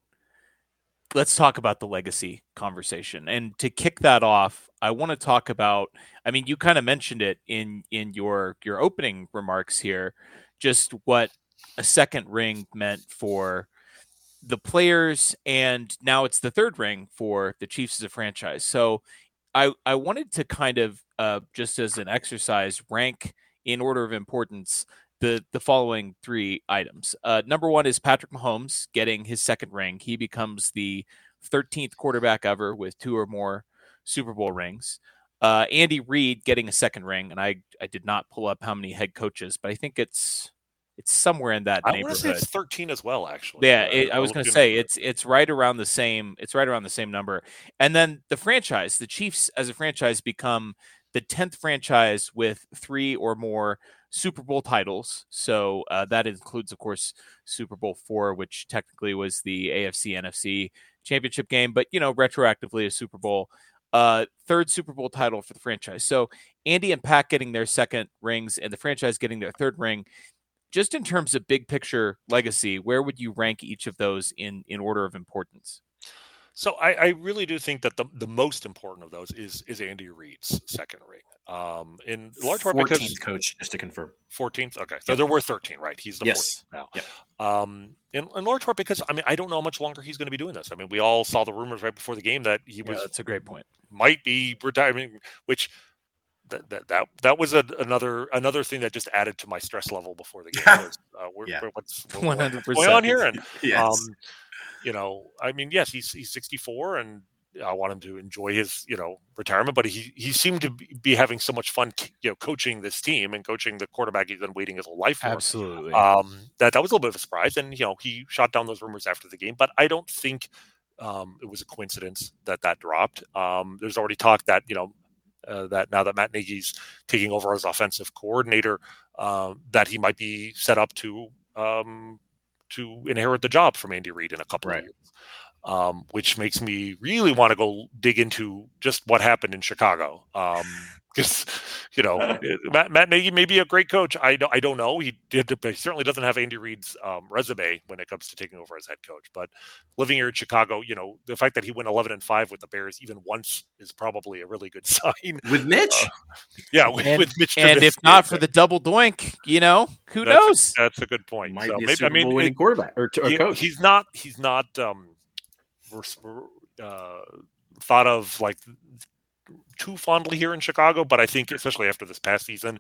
A: let's talk about the legacy conversation. And to kick that off, I want to talk about, I mean, you kind of mentioned it in in your your opening remarks here, just what a second ring meant for the players, and now it's the third ring for the Chiefs as a franchise. So I I wanted to kind of uh, just as an exercise rank in order of importance the the following three items. Uh, number one is Patrick Mahomes getting his second ring. He becomes the thirteenth quarterback ever with two or more Super Bowl rings. Uh, Andy Reid getting a second ring, and I I did not pull up how many head coaches, but I think it's it's somewhere in that
C: I
A: neighborhood.
C: want to say it's thirteen as well, actually.
A: Yeah,
C: Uh,
A: it, I
C: I'll
A: was
C: look
A: going to
C: into
A: say
C: it.
A: it's it's right around the same. It's right around the same number. And then the franchise, the Chiefs as a franchise, become the tenth franchise with three or more Super Bowl titles. So uh, that includes, of course, Super Bowl four, which technically was the A F C N F C championship game, but you know, retroactively a Super Bowl. Uh, third Super Bowl title for the franchise. So Andy and Pat getting their second rings, and the franchise getting their third ring. Just in terms of big picture legacy, where would you rank each of those in, in order of importance?
C: So I, I really do think that the, the most important of those is is Andy Reid's second ring. Um, in large part because
B: fourteenth coach, just to confirm.
C: fourteenth. Okay, so
B: Yep.
C: there were thirteen, right? He's the
B: Yes.
C: fourteenth
B: Yep.
C: now. Um, in, in large part because I mean I don't know how much longer he's going to be doing this. I mean we all saw the rumors right before the game that he
A: Yeah,
C: was
A: that's a great point.
C: might be retiring, which that that that, that was a, another another thing that just added to my stress level before the game. Was, uh, we're,
B: Yeah.
C: we're- what's, what-
A: one
C: what's
A: hundred
C: going
A: percent.
C: on here? And
B: Yes.
C: um, you know, I mean, yes, he's he's sixty-four, and I want him to enjoy his you know retirement. But he he seemed to be having so much fun, you know, coaching this team and coaching the quarterback he's been waiting his whole life for.
A: Absolutely.
C: Um, that that was a little bit of a surprise, and you know, he shot down those rumors after the game. But I don't think um, it was a coincidence that that dropped. Um, there's already talk that you know. Uh, that now that Matt Nagy's taking over as offensive coordinator, uh, that he might be set up to um, to inherit the job from Andy Reid in a couple
B: Right.
C: of years. Um, which makes me really want to go dig into just what happened in Chicago. Um, because you know, Matt, Matt Nagy may be a great coach. I don't, I don't know. He did. He certainly doesn't have Andy Reid's um, resume when it comes to taking over as head coach. But living here in Chicago, you know, the fact that he went eleven and five with the Bears even once is probably a really good sign.
B: With Mitch,
C: Uh, yeah, with,
A: And,
C: with Mitch.
A: and if
C: Trubisky,
A: not for the double doink, you know, who
C: that's
A: knows?
C: A, that's a good point.
B: might
C: So
B: be a
C: maybe
B: Super
C: I mean,
B: Bowl winning
C: it,
B: quarterback or, or
C: he-
B: coach.
C: he's not. He's not. Um, uh, thought of like too fondly here in Chicago, but I think especially after this past season,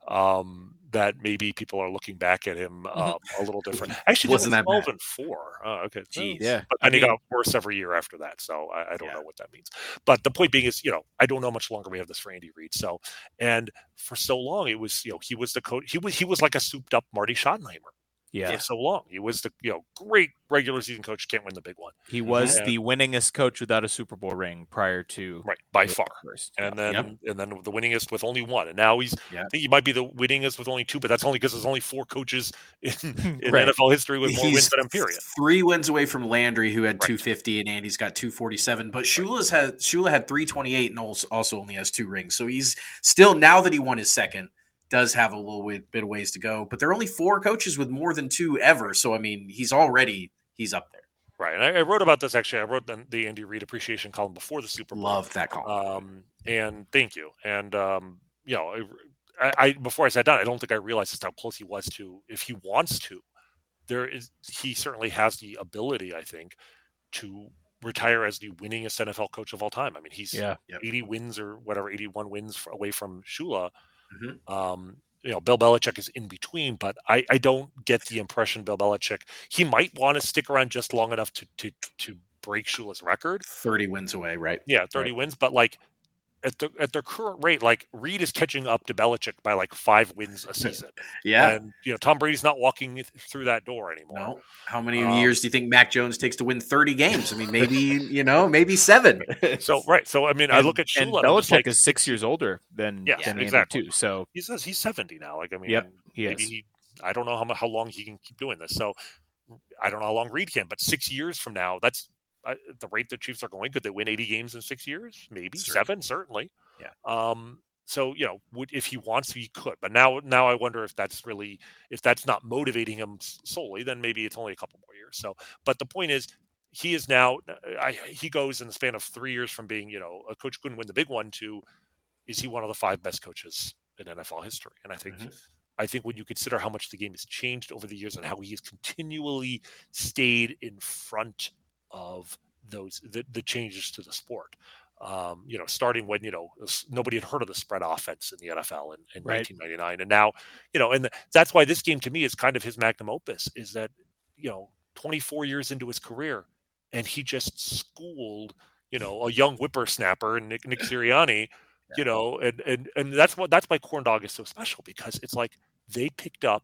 C: um, that maybe people are looking back at him um, a little different. Actually,
B: Wasn't
C: it was
B: that
C: twelve
B: bad.
C: and four. Oh, okay,
B: Jeez.
A: Yeah.
C: but
A: I
C: then he
A: mean-
C: got worse every year after that. So I, I don't
B: Yeah.
C: know what that means. But the point being is, you know, I don't know how much longer we have this for Andy Reid. So, and for so long, it was, you know, he was the coach. He was he was like a souped up Marty Schottenheimer.
A: Yeah.
C: For so long, he was the you know great regular season coach. Can't win the big one.
A: He was
C: Yeah.
A: the winningest coach without a Super Bowl ring prior to
C: Right, by
A: the
C: far.
A: first.
C: And then
B: Yep.
C: and then the winningest with only one. And now he's
B: Yeah.
C: I think he might be the winningest with only two, but that's only because there's only four coaches in, in
A: Right.
C: N F L history with more
B: He's
C: wins than him, period.
B: three wins away from Landry, who had
C: Right.
B: two fifty, and Andy's got two forty-seven. But Shula's had Shula had three twenty-eight, and also also only has two rings. So he's still, now that he won his second, does have a little bit bit of ways to go. But there are only four coaches with more than two ever. So I mean, he's already he's up there.
C: Right. And I, I wrote about this actually. I wrote the, the Andy Reid appreciation column before the Super Bowl.
B: Love that call.
C: Um, and thank you. And um, you know, I, I before I sat down, I don't think I realized just how close he was to, if he wants to, there is he certainly has the ability, I think, to retire as the winningest N F L coach of all time. I mean, he's
A: Yeah.
B: Yep.
C: eighty wins or whatever, eighty-one wins f- away from Shula.
B: Mhm.
C: Um, you know, Bill Belichick is in between, but I, I don't get the impression Bill Belichick, he might want to stick around just long enough to to to break Shula's record.
B: thirty wins away, right?
C: Yeah, thirty
B: Right.
C: wins, but like at the at their current rate, like Reid is catching up to Belichick by like five wins a season.
B: Yeah.
C: And you know, Tom Brady's not walking th- through that door anymore.
B: No. How many
C: Um,
B: years do you think Mac Jones takes to win thirty games? I mean, maybe, you know, maybe seven.
C: So right, so I mean, I
A: And-
C: look at
A: and
C: Shula. and I'm just
A: Belichick
C: like,
A: is six years older than,
C: Yeah,
A: than Andy
C: exactly.
A: too. So
C: he says he's seventy now. Like I mean,
A: Yep, he
C: maybe
A: is.
C: he, I don't know how mu- how long he can keep doing this. So I don't know how long Reid can, but six years from now, that's uh, the rate the Chiefs are going. Could they win eighty games in six years? Maybe
B: Certainly.
C: seven, certainly.
B: Yeah.
C: Um. So you know, would if he wants to, he could. But now, now I wonder if that's really if that's not motivating him s- solely. Then maybe it's only a couple more years. So, but the point is, he is now. I, he goes in the span of three years from being, you know, a coach who couldn't win the big one to, is he one of the five best coaches in N F L history? And I think.
B: Mhm.
C: I think when you consider how much the game has changed over the years and how he has continually stayed in front of those the, the changes to the sport, um, you know, starting when you know s- nobody had heard of the spread offense in the N F L in, in
A: Right.
C: nineteen ninety-nine, and now you know, and the, that's why this game to me is kind of his magnum opus. Is that you know, twenty-four years into his career, and he just schooled you know a young whippersnapper, Nick Nick Sirianni. You know, and, and and that's what that's why Corn Dog is so special, because it's like they picked up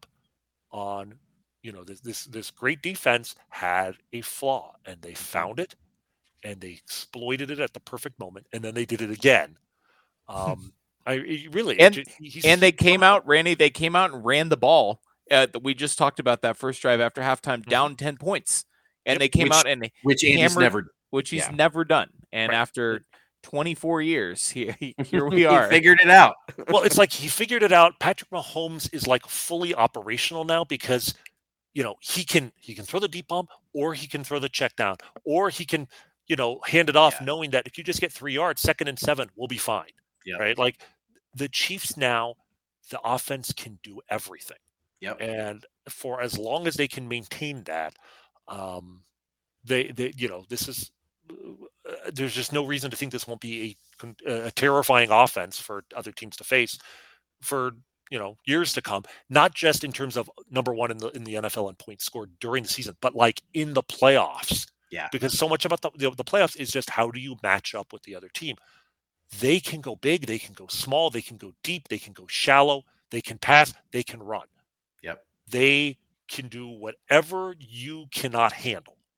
C: on, you know, this this this great defense had a flaw, and they found it, and they exploited it at the perfect moment, and then they did it again. Um, I it really
A: And-
C: it ju- he's-
A: and they came out, Randy. They came out and ran the ball. Uh, we just talked about that first drive after halftime,
C: Mhm.
A: down ten points, and
C: Yep.
A: they came
B: Which-
A: out and
B: Which Andy's
A: Hammered-
B: never
A: which he's
B: Yeah.
A: never done. And
C: Right.
A: after twenty-four years, here here we
B: he
A: are.
B: figured it out.
C: well, it's like he figured it out. Patrick Mahomes is like fully operational now because you know he can he can throw the deep bomb, or he can throw the check down, or he can you know hand it off,
B: Yeah.
C: knowing that if you just get three yards, second and seven, we'll be fine.
B: Yeah.
C: Right? Like the Chiefs now, the offense can do everything,
B: Yep.
C: and for as long as they can maintain that, um, they they you know this is. Uh, there's just no reason to think this won't be a, a terrifying offense for other teams to face for you know years to come. Not just in terms of number one in the in the N F L in points scored during the season, but like in the playoffs.
B: Yeah.
C: Because so much about the the, the playoffs is just how do you match up with the other team. They can go big, they can go small, they can go deep, they can go shallow, they can pass, they can run.
B: Yep.
C: They can do whatever you cannot handle.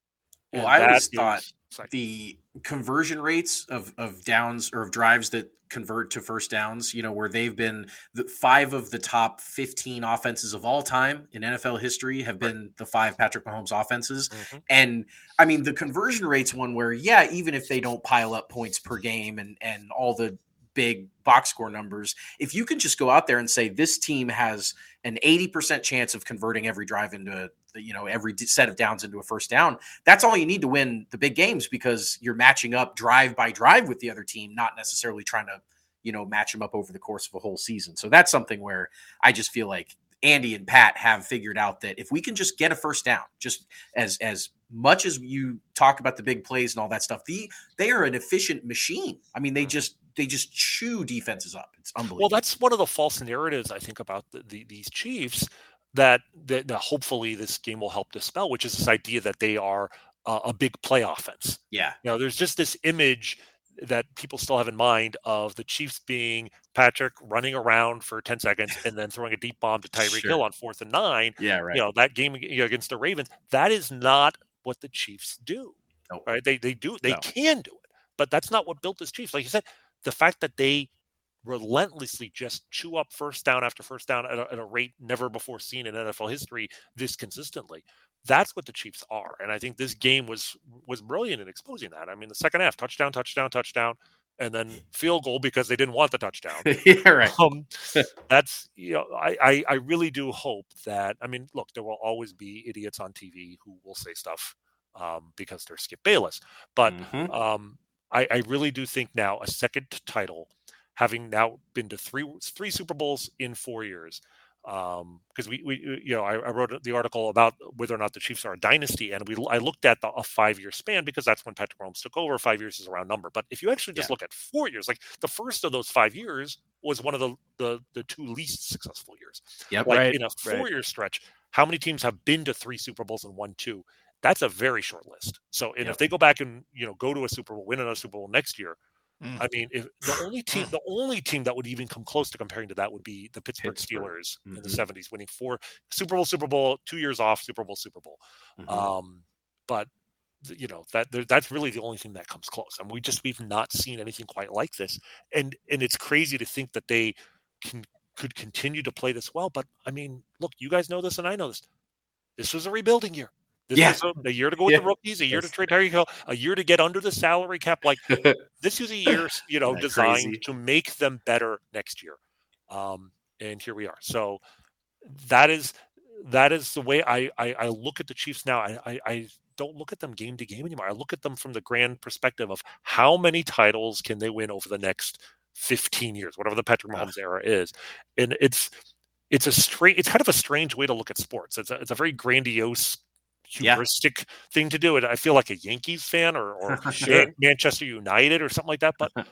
B: Well,
C: And
B: I
C: that
B: always
C: is,
B: thought
C: sorry.
B: the conversion rates of of downs or of drives that convert to first downs, you know, where they've been the five of the top fifteen offenses of all time in N F L history have been the five Patrick Mahomes offenses.
C: Mm-hmm.
B: And I mean, the conversion rate's one where, yeah, even if they don't pile up points per game and and all the big box score numbers, if you can just go out there and say this team has an eighty percent chance of converting every drive into, you know, every set of downs into a first down, that's all you need to win the big games, because you're matching up drive by drive with the other team, not necessarily trying to, you know, match them up over the course of a whole season. So that's something where I just feel like Andy and Pat have figured out that if we can just get a first down, just as as much as you talk about the big plays and all that stuff, the they are an efficient machine. I mean, they just they just chew defenses up. It's unbelievable.
C: Well, that's one of the false narratives I think about the, the, these Chiefs that, that that hopefully this game will help dispel, which is this idea that they are uh, a big play offense.
B: Yeah,
C: you know, there's just this image that people still have in mind of the Chiefs being Patrick running around for ten seconds and then throwing a deep bomb to Tyreek
B: Sure.
C: Hill on fourth and nine.
B: Yeah, right.
C: You know, that game against the Ravens, that is not what the Chiefs do.
B: Nope.
C: Right? They they do they
B: No.
C: can do it, but that's not what built this Chiefs. Like you said, the fact that they relentlessly just chew up first down after first down at a, at a rate never before seen in N F L history this consistently. That's what the Chiefs are. And I think this game was was brilliant in exposing that. I mean, the second half, touchdown, touchdown, touchdown, and then field goal because they didn't want the touchdown.
B: Yeah, right.
C: Um, that's, you know, I, I, I really do hope that, I mean, look, there will always be idiots on T V who will say stuff um, because they're Skip Bayless. But
B: Mhm.
C: um, I, I really do think now a second title, having now been to three three Super Bowls in four years, um, because we, we you know I, I wrote the article about whether or not the Chiefs are a dynasty, and we I looked at the, a five year span because that's when Patrick Mahomes took over. Five years is a round number, but if you actually just
B: Yeah.
C: look at four years, like the first of those five years was one of the the, the two least successful years.
B: Yep.
C: Like
A: Right,
C: in a
A: right.
C: four year stretch, how many teams have been to three Super Bowls and won two? That's a very short list. So, and
B: Yep.
C: if they go back and you know go to a Super Bowl, win another Super Bowl next year.
A: Mm.
C: I mean, if the only team, the only team that would even come close to comparing to that would be the Pittsburgh,
B: Pittsburgh.
C: Steelers in the
B: Mhm.
C: seventies, winning four Super Bowl, Super Bowl, two years off, Super Bowl, Super Bowl.
B: Mhm.
C: Um, but th- you know that there- that's really the only thing that comes close, and we just we've not seen anything quite like this. And and it's crazy to think that they can could continue to play this well. But I mean, look, you guys know this, and I know this. This was a rebuilding year. This
B: Yeah.
C: was a, a year to go with
B: Yeah.
C: the rookies, a year to
B: Yes.
C: trade Tyreek Hill, a year to get under the salary cap. Like this is a year, you know,
B: Isn't that
C: designed
B: crazy?
C: to make them better next year. Um, and here we are. So that is that is the way I I, I look at the Chiefs now. I, I I don't look at them game to game anymore. I look at them from the grand perspective of how many titles can they win over the next fifteen years, whatever the Patrick Mahomes era is. And it's it's a strange, it's kind of a strange way to look at sports. It's a, it's a very grandiose,
B: Yeah.
C: hubristic thing to do. And I feel like a Yankees fan or, or
B: Sure.
C: Man- Manchester United or something like that. But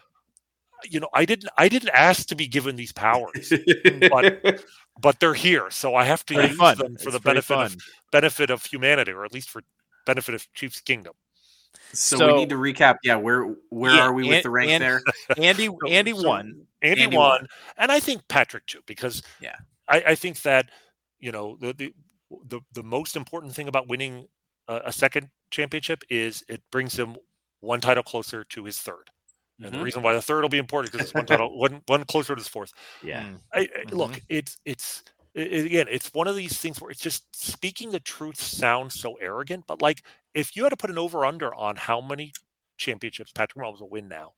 C: you know, I didn't, I didn't ask to be given these powers, but but they're here, so I have to
A: Very
C: use
A: fun.
C: them for
A: It's
C: the
A: very
C: benefit
A: fun.
C: of benefit of humanity, or at least for benefit of Chiefs Kingdom.
B: So,
A: So-
B: we need to recap. Yeah, where where
A: Yeah,
B: are we with
A: and-
B: the rank
A: and-
B: there?
A: Andy
C: So-
A: Andy
C: so
A: won.
C: Andy,
B: Andy
C: won,
B: won.
C: and I think Patrick too, because
B: Yeah.
C: I, I think that you know the, the the the most important thing about winning a, a second championship is it brings him one title closer to his third. And the
B: Mhm.
C: reason why the third will be important because it's one title, one one closer to his fourth.
B: Yeah.
A: Mm.
C: I, I-
A: Mhm.
C: Look, it's it's i- i- again, it's one of these things where it's just speaking the truth sounds so arrogant, but like if you had to put an over under on how many championships Patrick Mahomes will win now,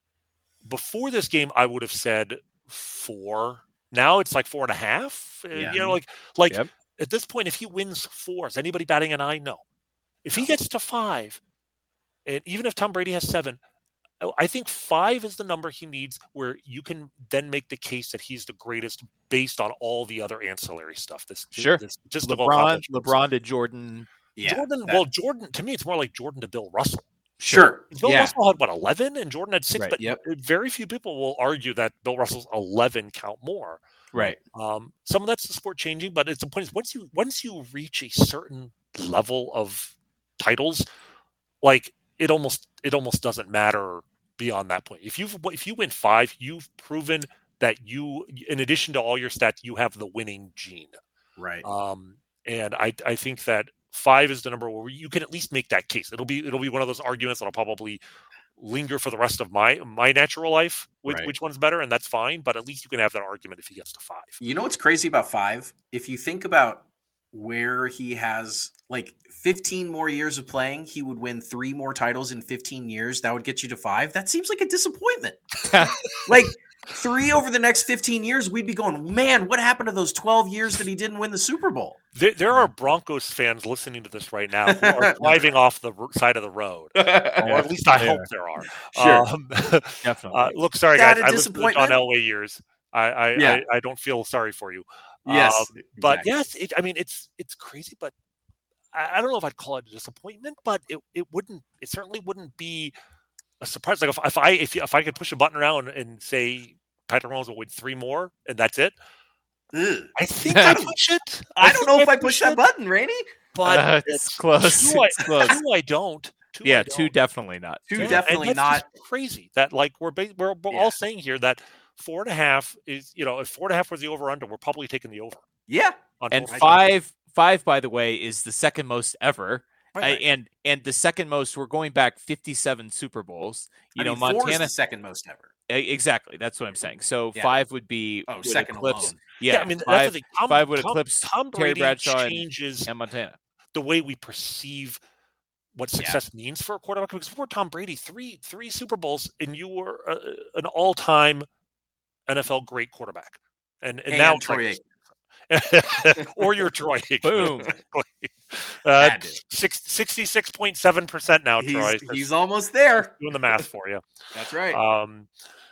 C: before this game, I would have said four. Now it's like four and a half. Uh,
B: Yeah.
C: You know, like like
A: Yep.
C: at this point, if he wins four, is anybody batting an eye? No. If he gets to five, and even if Tom Brady has seven, I- I think five is the number he needs where you can then make the case that he's the greatest based on all the other ancillary stuff. This
A: Sure.
C: this just
A: LeBron LeBron to Jordan.
B: Yeah.
C: Jordan,
B: that-
C: well, Jordan to me, it's more like Jordan to Bill Russell.
B: sure.
C: Bill
B: Yeah.
C: Russell had what eleven, and Jordan had six.
A: Right,
C: But
B: yep.
C: very few people will argue that Bill Russell's eleven count more.
A: Right.
C: Um, some of that's the sport changing, but it's the point is once you once you reach a certain level of titles, like it almost it almost doesn't matter beyond that point. If you if you win five, you've proven that you, in addition to all your stats, you have the winning gene.
B: Right.
C: Um, and I I think that five is the number where you can at least make that case. It'll be it'll be one of those arguments that'll probably linger for the rest of my my natural life with
A: Right.
C: which one's better, and that's fine. But at least you can have that argument if he gets to five.
B: You know what's crazy about five? If you think about where he has like fifteen more years of playing, he would win three more titles in fifteen years. That would get you to five. That seems like a disappointment. Like three over the next fifteen years, we'd be going, man, what happened to those twelve years that he didn't win the Super Bowl?
C: There, there are Broncos fans listening to this right now who are driving off the r- side of the road, or at least I
A: Yeah.
C: hope there are.
A: Sure.
C: Um,
A: Definitely.
C: uh, look, sorry
B: That
C: guys,
B: a
C: I lived through the John
B: disappointment?
C: Elway years. I I,
B: Yeah.
C: I I don't feel sorry for you.
B: Yes.
C: Um, but
B: exactly.
C: yes, it, I mean it's it's crazy, but I, I don't know if I'd call it a disappointment, but it, it wouldn't it certainly wouldn't be a surprise. Like if, if I if if I could push a button around and say Patrick Mahomes will win three more and that's it,
B: Ugh.
C: I think I push it.
B: I don't
C: think
B: know if I push that
C: it,
B: button, Rainey.
C: but
A: Uh, it's close.
C: two, I,
A: It's close.
C: two I don't. Two
A: Yeah,
C: I
A: two
C: don't.
A: definitely not.
B: Two
C: Yeah,
B: definitely
C: and that's
B: not.
C: just crazy. That like we're ba- we're, we're
B: Yeah.
C: all saying here that four and a half is you know if four and a half was the over under, we're probably taking the over.
B: Yeah.
C: On
A: And
C: total
A: five, five, by the way, is the second most ever.
C: Right,
A: I-
C: right.
A: and and the second most, we're going back fifty-seven Super Bowls. You
B: I
A: know,
B: mean, four is
A: Montana.
B: the second most ever.
A: e- Exactly. That's what I'm saying. So
B: Yeah.
A: five would be
B: Oh,
A: would
B: second
A: eclipse.
B: alone.
A: Yeah,
C: I mean that's
A: five,
C: the thing. Tom,
A: five would
C: Tom,
A: eclipse
C: Tom
A: Terry
C: Brady
A: Bradshaw and,
C: changes
A: and Montana.
C: the way we perceive what
B: Yeah.
C: success means for a quarterback. Because before Tom Brady, three three Super Bowls, and you were uh, an all time N F L great quarterback, and and,
B: And
C: now it's
B: Troy
C: like- or you're Troy Aikman.
A: Boom.
C: Exactly. Uh,
B: Had to.
C: six, sixty-six point seven percent now, Troy.
B: He's,
C: That's
B: he's almost there.
C: doing the math for you.
B: That's right.
C: Um,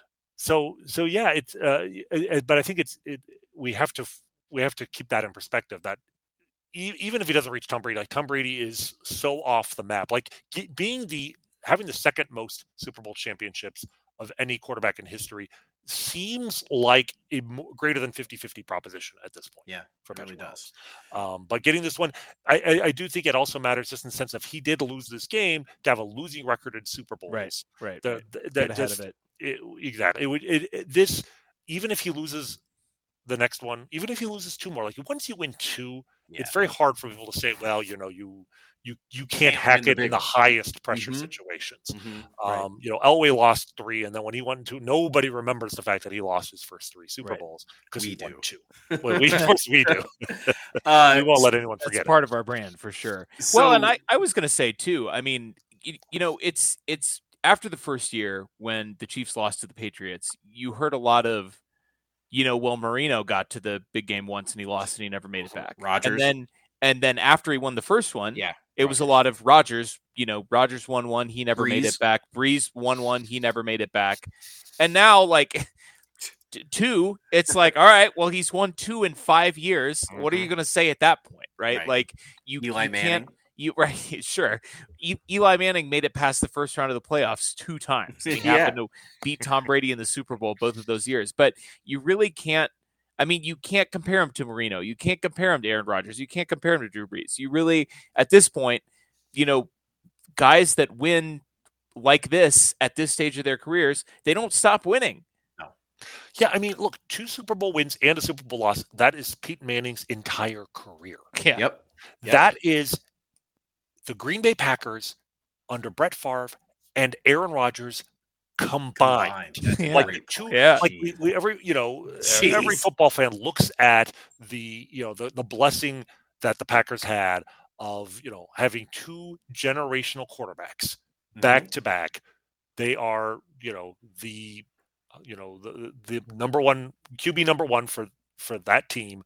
C: so so yeah, it's uh, it- it- but I think it's it, we have to f- we have to keep that in perspective. That e- even if he doesn't reach Tom Brady, like Tom Brady is so off the map. Like ge- being the having the second most Super Bowl championships of any quarterback in history seems like a mo- greater than fifty-fifty proposition at this point.
B: Yeah,
C: for
B: it really
C: Patrick
B: does.
C: Mahomes. Um, but getting this one, I, I, I do think it also matters just in the sense of he did lose this game to have a losing record in Super Bowls.
A: Right. Right.
C: The,
A: right.
C: the,
A: Get
C: that
A: ahead
C: just
A: of it.
C: it, exactly. It would it, it- this even if he loses the next one, even if he loses two more, like once you win two,
B: Yeah.
C: it's very hard for people to say, well, you know, you you you can't
B: Can't
C: hack
B: win the
C: it in
B: big
C: the
B: one.
C: highest pressure
B: Mhm.
C: situations.
B: Mhm. Right.
C: Um, you know, Elway lost three, and then when he won two, nobody remembers the fact that he lost his first three Super
A: Right.
C: Bowls because
B: We
C: he won
B: do.
C: two. Well, we, of course we do.
B: Uh,
C: we won't let anyone
A: That's
C: forget
A: part of our brand for sure.
B: so,
A: Well, and I, I was going to say too. I mean, you, you know, it's it's after the first year when the Chiefs lost to the Patriots, you heard a lot of, you know, well, Marino got to the big game once and he lost and he never made it back.
B: Rodgers.
A: And then and then after he won the first one,
B: yeah,
A: it was a lot of Rodgers. You know, Rodgers won one, he never made
B: Breeze.
A: it back. Breeze won one, he never made it back. And now, like t- two, it's like, all right, well, he's won two in five years. What are you going to say at that point, right?
B: Right.
A: Like you,
B: Eli
A: you
B: Manning.
A: can't. You right, sure. E- Eli Manning made it past the first round of the playoffs two times. He
B: Yeah.
A: happened to beat Tom Brady in the Super Bowl both of those years. But you really can't. I mean, you can't compare him to Marino. You can't compare him to Aaron Rodgers. You can't compare him to Drew Brees. You really, at this point, you know, guys that win like this at this stage of their careers, they don't stop winning.
C: Yeah, I mean, look, two Super Bowl wins and a Super Bowl loss, that is Peyton Manning's entire career.
A: Yeah.
B: Yep. Yep.
C: That is the Green Bay Packers under Brett Favre and Aaron Rodgers combined.
B: That's
A: Yeah.
B: a
C: Like
B: great
C: two,
B: point.
A: Yeah.
C: like we, we every you know
B: Jeez.
C: every football fan looks at the you know the, the blessing that the Packers had of you know having two generational quarterbacks
B: Mhm.
C: back to back. They are you know the you know the the number one Q B number one for for that team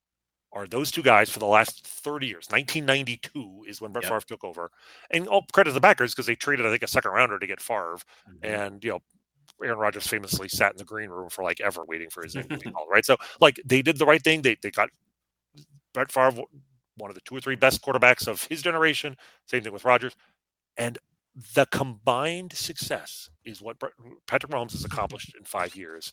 C: are those two guys for the last thirty years. nineteen ninety-two is when Brett
B: Yep.
C: Favre took over, and all credit to the Packers because they traded I think a second rounder to get Favre,
B: Mhm.
C: and you know Aaron Rodgers famously sat in the green room for like ever waiting for his name to be called. Right, so like they did the right thing. They they got Brett Favre, one of the two or three best quarterbacks of his generation. Same thing with Rodgers, and the combined success is what Brett, Patrick Mahomes has accomplished in five years.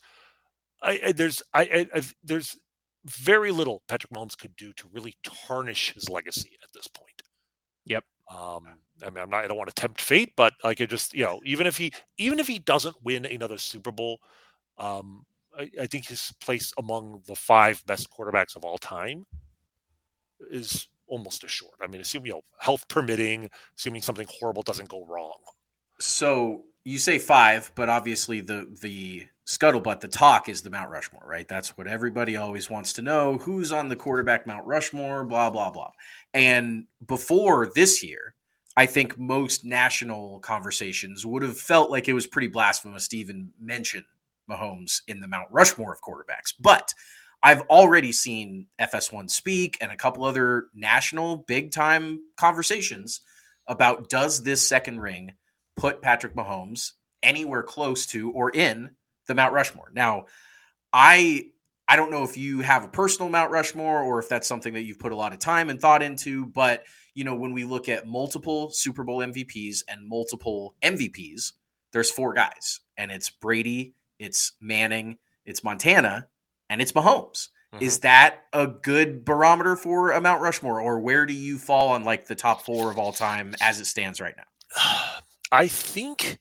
C: I, I there's I, I I've, there's very little Patrick Mahomes could do to really tarnish his legacy at this point.
A: Yep.
C: Um, I mean, I'm not. I don't want to tempt fate, but like it just you know, even if he even if he doesn't win another Super Bowl, um, I, I think his place among the five best quarterbacks of all time is almost assured. I mean, assuming, you know, health permitting, assuming something horrible doesn't go wrong.
B: So you say five, but obviously the the scuttlebutt, the talk is the Mount Rushmore, right? That's what everybody always wants to know. Who's on the quarterback Mount Rushmore, blah, blah, blah. And before this year, I think most national conversations would have felt like it was pretty blasphemous to even mention Mahomes in the Mount Rushmore of quarterbacks. But I've already seen F S one speak and a couple other national big-time conversations about, does this second ring put Patrick Mahomes anywhere close to or in the Mount Rushmore? Now, I I don't know if you have a personal Mount Rushmore or if that's something that you've put a lot of time and thought into, but you know, when we look at multiple Super Bowl M V Ps and multiple M V Ps, there's four guys, and it's Brady, it's Manning, it's Montana, and it's Mahomes. Mm-hmm. Is that a good barometer for a Mount Rushmore, or where do you fall on like the top four of all time as it stands right now?
C: I think,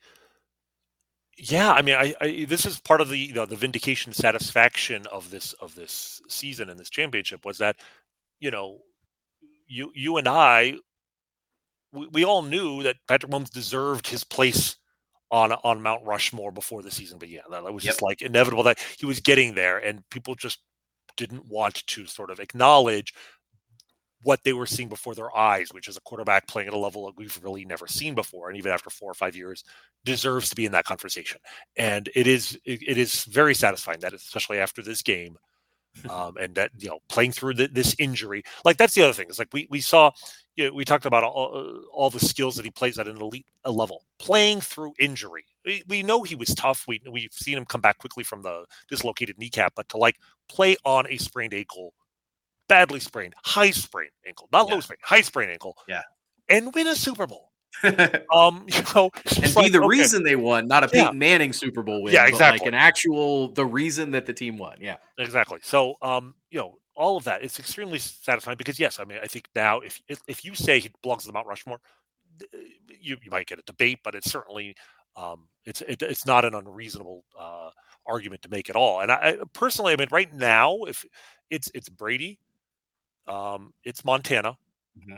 C: yeah. I mean, I, I this is part of the, you know, the vindication satisfaction of this of this season and this championship was that, you know, you you and I, we, we all knew that Patrick Mahomes deserved his place on on Mount Rushmore before the season began. That was yep. just like inevitable that he was getting there, and people just didn't want to sort of acknowledge what they were seeing before their eyes, which is a quarterback playing at a level that we've really never seen before, and even after four or five years, deserves to be in that conversation. And it is it, it is very satisfying that, especially after this game, um, and that, you know, playing through the, this injury, like that's the other thing. It's like we we saw, you know, we talked about all, all the skills that he plays at an elite level, playing through injury. We, we know he was tough. We we've seen him come back quickly from the dislocated kneecap, but to like play on a sprained ankle. Badly sprained, high sprained ankle, not yeah. low sprained, high sprained ankle.
B: Yeah,
C: and win a Super Bowl. um, you know,
B: and be
C: like,
B: the
C: okay.
B: reason they won, not a Peyton
C: yeah.
B: Manning Super Bowl win.
C: Yeah, exactly.
B: But like an actual the reason that the team won. Yeah,
C: exactly. So, um, you know, all of that, it's extremely satisfying because yes, I mean, I think now if if, if you say he belongs to the Mount Rushmore, you you might get a debate, but it's certainly um, it's it, it's not an unreasonable uh, argument to make at all. And I, I personally, I mean, right now, if it's it's Brady. Um, it's Montana. Mm-hmm.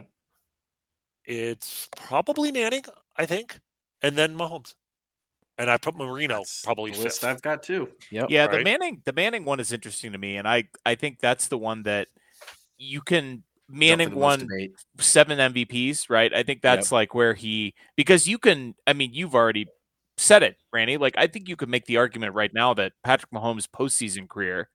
C: It's probably Manning, I think, and then Mahomes. And I put Marino that's probably
B: the list
C: fifth.
B: I've got too.
A: Yep. Yeah, right? the Manning, the Manning one is interesting to me, and I, I think that's the one that you can. Manning won seven M V Ps, right? I think that's yep. like where he, because you can. I mean, you've already said it, Randy. Like, I think you could make the argument right now that Patrick Mahomes' postseason career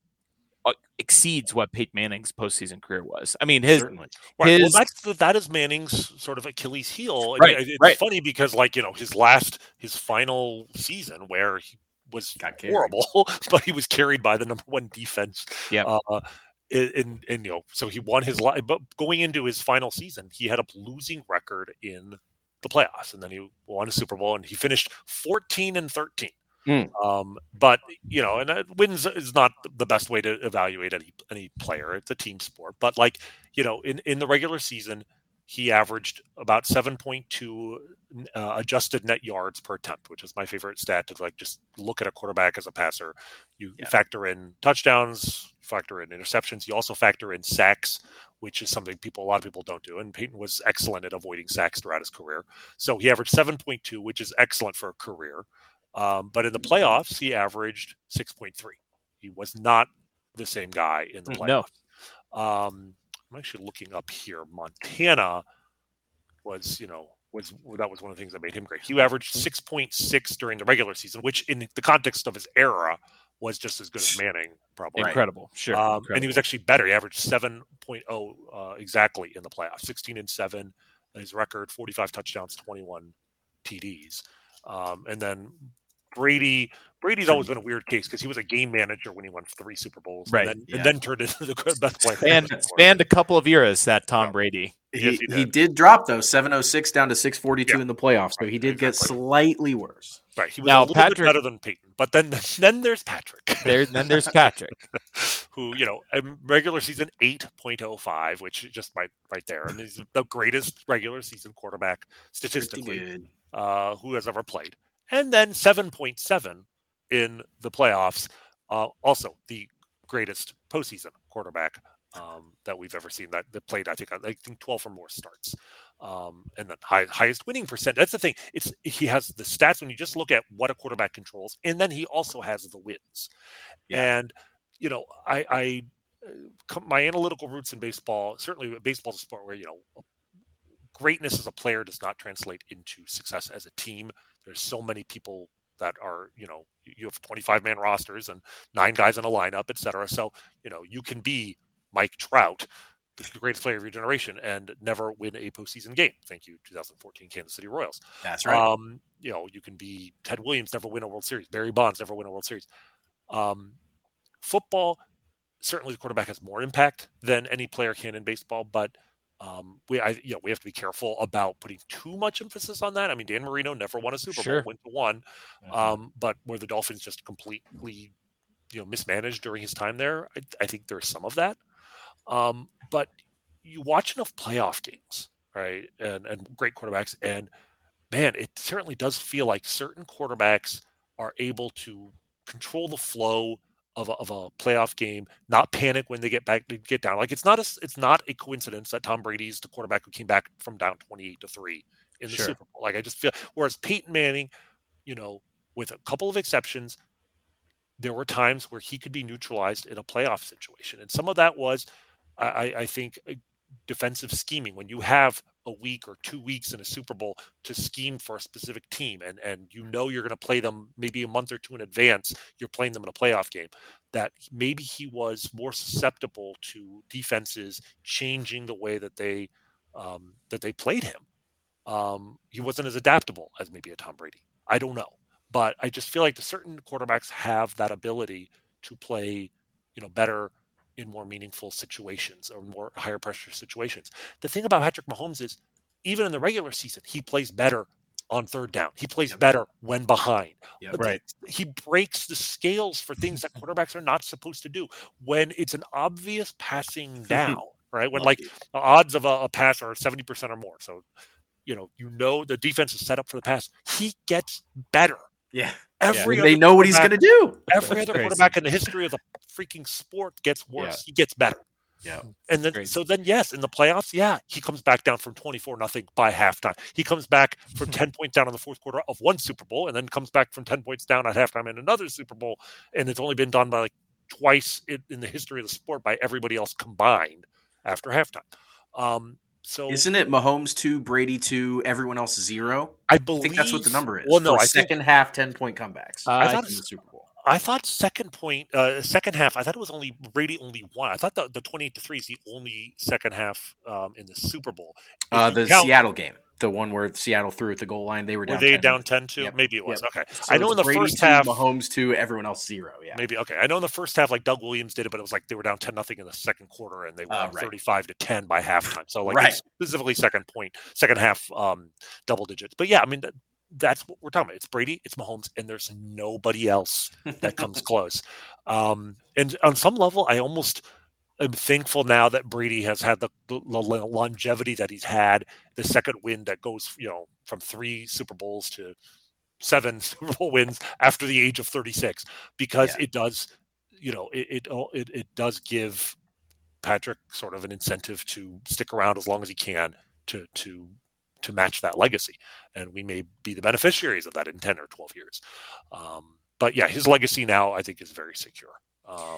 A: exceeds what Peyton Manning's postseason career was. I mean, his,
C: Certainly. Right.
A: his
C: well, that's that is Manning's sort of Achilles heel.
A: Right,
C: it's
A: right.
C: funny because, like, you know, his last, his final season where he was horrible, but he was carried by the number one defense.
A: Yeah.
C: Uh, and, and, you know, so he won his life, but going into his final season, he had a losing record in the playoffs, and then he won a Super Bowl, and he finished fourteen and thirteen. Mm. Um, but, you know, and uh, wins is not the best way to evaluate any any player. It's a team sport. But, like, you know, in, in the regular season, he averaged about seven point two uh, adjusted net yards per attempt, which is my favorite stat to, like, just look at a quarterback as a passer. You yeah. factor in touchdowns, factor in interceptions. You also factor in sacks, which is something people a lot of people don't do. And Peyton was excellent at avoiding sacks throughout his career. So he averaged seven point two, which is excellent for a career. Um, but in the playoffs, he averaged six point three. He was not the same guy in the playoffs. No. Um, I'm actually looking up here. Montana was, you know, was that was one of the things that made him great. He averaged six point six during the regular season, which in the context of his era was just as good as Manning, probably.
A: Incredible. Sure.
C: Um,
A: Incredible.
C: And he was actually better. He averaged seven point oh uh, exactly in the playoffs, sixteen and seven. His record, forty-five touchdowns, twenty-one T Ds. Um, and then Brady, Brady's always been a weird case because he was a game manager when he won three Super Bowls,
A: right?
C: And then,
A: yeah.
C: and then turned into the best player.
A: And spanned a couple of eras. That Tom yeah. Brady.
B: He,
C: yes, he, did.
B: he did drop though seven oh six down to six forty-two yeah. in the playoffs, so he did exactly. get slightly worse.
C: Right, he was
A: now,
C: a little
A: Patrick,
C: bit better than Peyton, but then then there's Patrick.
A: There, then there's Patrick,
C: who, you know, regular season eight point oh five, which is just right right there, and he's the greatest regular season quarterback statistically uh, who has ever played, and then seven point seven. In the playoffs, uh, also the greatest postseason quarterback um, that we've ever seen that, that played. I think I think twelve or more starts, um, and the high, highest winning percent. That's the thing. It's he has the stats when you just look at what a quarterback controls, and then he also has the wins. Yeah. And you know, I, I my analytical roots in baseball, certainly baseball is a sport where you know greatness as a player does not translate into success as a team. There's so many people that are, you know, you have twenty-five man rosters and nine guys in a lineup, et cetera. So, you know, you can be Mike Trout, the greatest player of your generation, and never win a postseason game. Thank you, twenty fourteen Kansas City Royals.
B: That's right.
C: Um, you know, you can be Ted Williams, never win a World Series. Barry Bonds, never win a World Series. Um, football, certainly the quarterback has more impact than any player can in baseball, but Um, we, I, you know, we have to be careful about putting too much emphasis on that. I mean, Dan Marino never won a Super
A: Sure.
C: Bowl, went to one,
B: Mhm.
C: um, but were the Dolphins just completely, you know, mismanaged during his time there? I, I think there's some of that. Um, but you watch enough playoff games, right, and and great quarterbacks, and man, it certainly does feel like certain quarterbacks are able to control the flow of a, of a playoff game, not panic when they get back, they get down. Like it's not a, it's not a coincidence that Tom Brady's the quarterback who came back from down twenty-eight to three in the
A: Sure.
C: Super Bowl. Like I just feel, whereas Peyton Manning, you know, with a couple of exceptions, there were times where he could be neutralized in a playoff situation. And some of that was, I, I think, defensive scheming. When you have a week or two weeks in a Super Bowl to scheme for a specific team, and and you know you're going to play them maybe a month or two in advance, you're playing them in a playoff game, that maybe he was more susceptible to defenses changing the way that they um, that they played him. Um, he wasn't as adaptable as maybe a Tom Brady. I don't know, but I just feel like the certain quarterbacks have that ability to play, you know, better in more meaningful situations or more higher pressure situations. The thing about Patrick Mahomes is even in the regular season, he plays better on third down. He plays
B: Yep.
C: better when behind.
B: Yep.
A: Right.
C: He breaks the scales for things that quarterbacks are not supposed to do. When it's an obvious passing down, right? When like the odds of a, a pass are seventy percent or more. So, you know, you know the defense is set up for the pass. He gets better.
B: Yeah.
C: Every
B: Yeah.
C: other
B: They know what he's going to do.
C: Every
A: That's
C: other
A: crazy.
C: quarterback in the history of the freaking sport gets worse.
B: Yeah.
C: He gets better.
B: Yeah.
C: And then,
A: Crazy.
C: so then, yes, in the playoffs, yeah, he comes back down from twenty-four nothing by halftime. He comes back from ten points down in the fourth quarter of one Super Bowl, and then comes back from ten points down at halftime in another Super Bowl. And it's only been done by like twice in, in the history of the sport by everybody else combined after halftime. Um, so
B: Isn't it Mahomes two, Brady two, everyone else zero?
C: I
B: I
C: believe
B: think that's what the number is.
C: Well, no,
B: for
C: I think
B: second half ten point comebacks.
A: Uh,
C: I
A: I
C: thought
B: in the
C: it's,
B: Super Bowl.
C: I thought second point, uh, second half. I thought it was only Brady only one. I thought the, the twenty-eight to three is the only second half um, in the Super Bowl. If
B: Uh,
C: you
B: the
C: count-
B: Seattle game, the one where Seattle threw at the goal line, they were
C: Were
B: down.
C: they
B: ten.
C: down ten too?
B: Yep.
C: Maybe it was.
B: Yep.
C: Okay.
B: So
C: I know
B: it's
C: in the
B: Brady
C: first
B: two,
C: half,
B: Mahomes two, everyone else zero. Yeah,
C: maybe okay. I know in the first half, like Doug Williams did it, but it was like they were down ten nothing in the second quarter, and they were
B: Uh, right.
C: thirty-five to ten by halftime. So like
B: Right.
C: it's specifically second point, second half, um, double digits. But yeah, I mean that, that's what we're talking about. It's Brady, it's Mahomes, and there's nobody else that comes close. Um, and on some level, I almost am thankful now that Brady has had the, the longevity that he's had, the second win that goes, you know, from three Super Bowls to seven Super Bowl wins after the age of thirty-six, because
B: Yeah.
C: it does, you know, it, it it it does give Patrick sort of an incentive to stick around as long as he can to to to match that legacy, and we may be the beneficiaries of that in ten or twelve years. Um, but yeah, his legacy now I think is very secure. Um,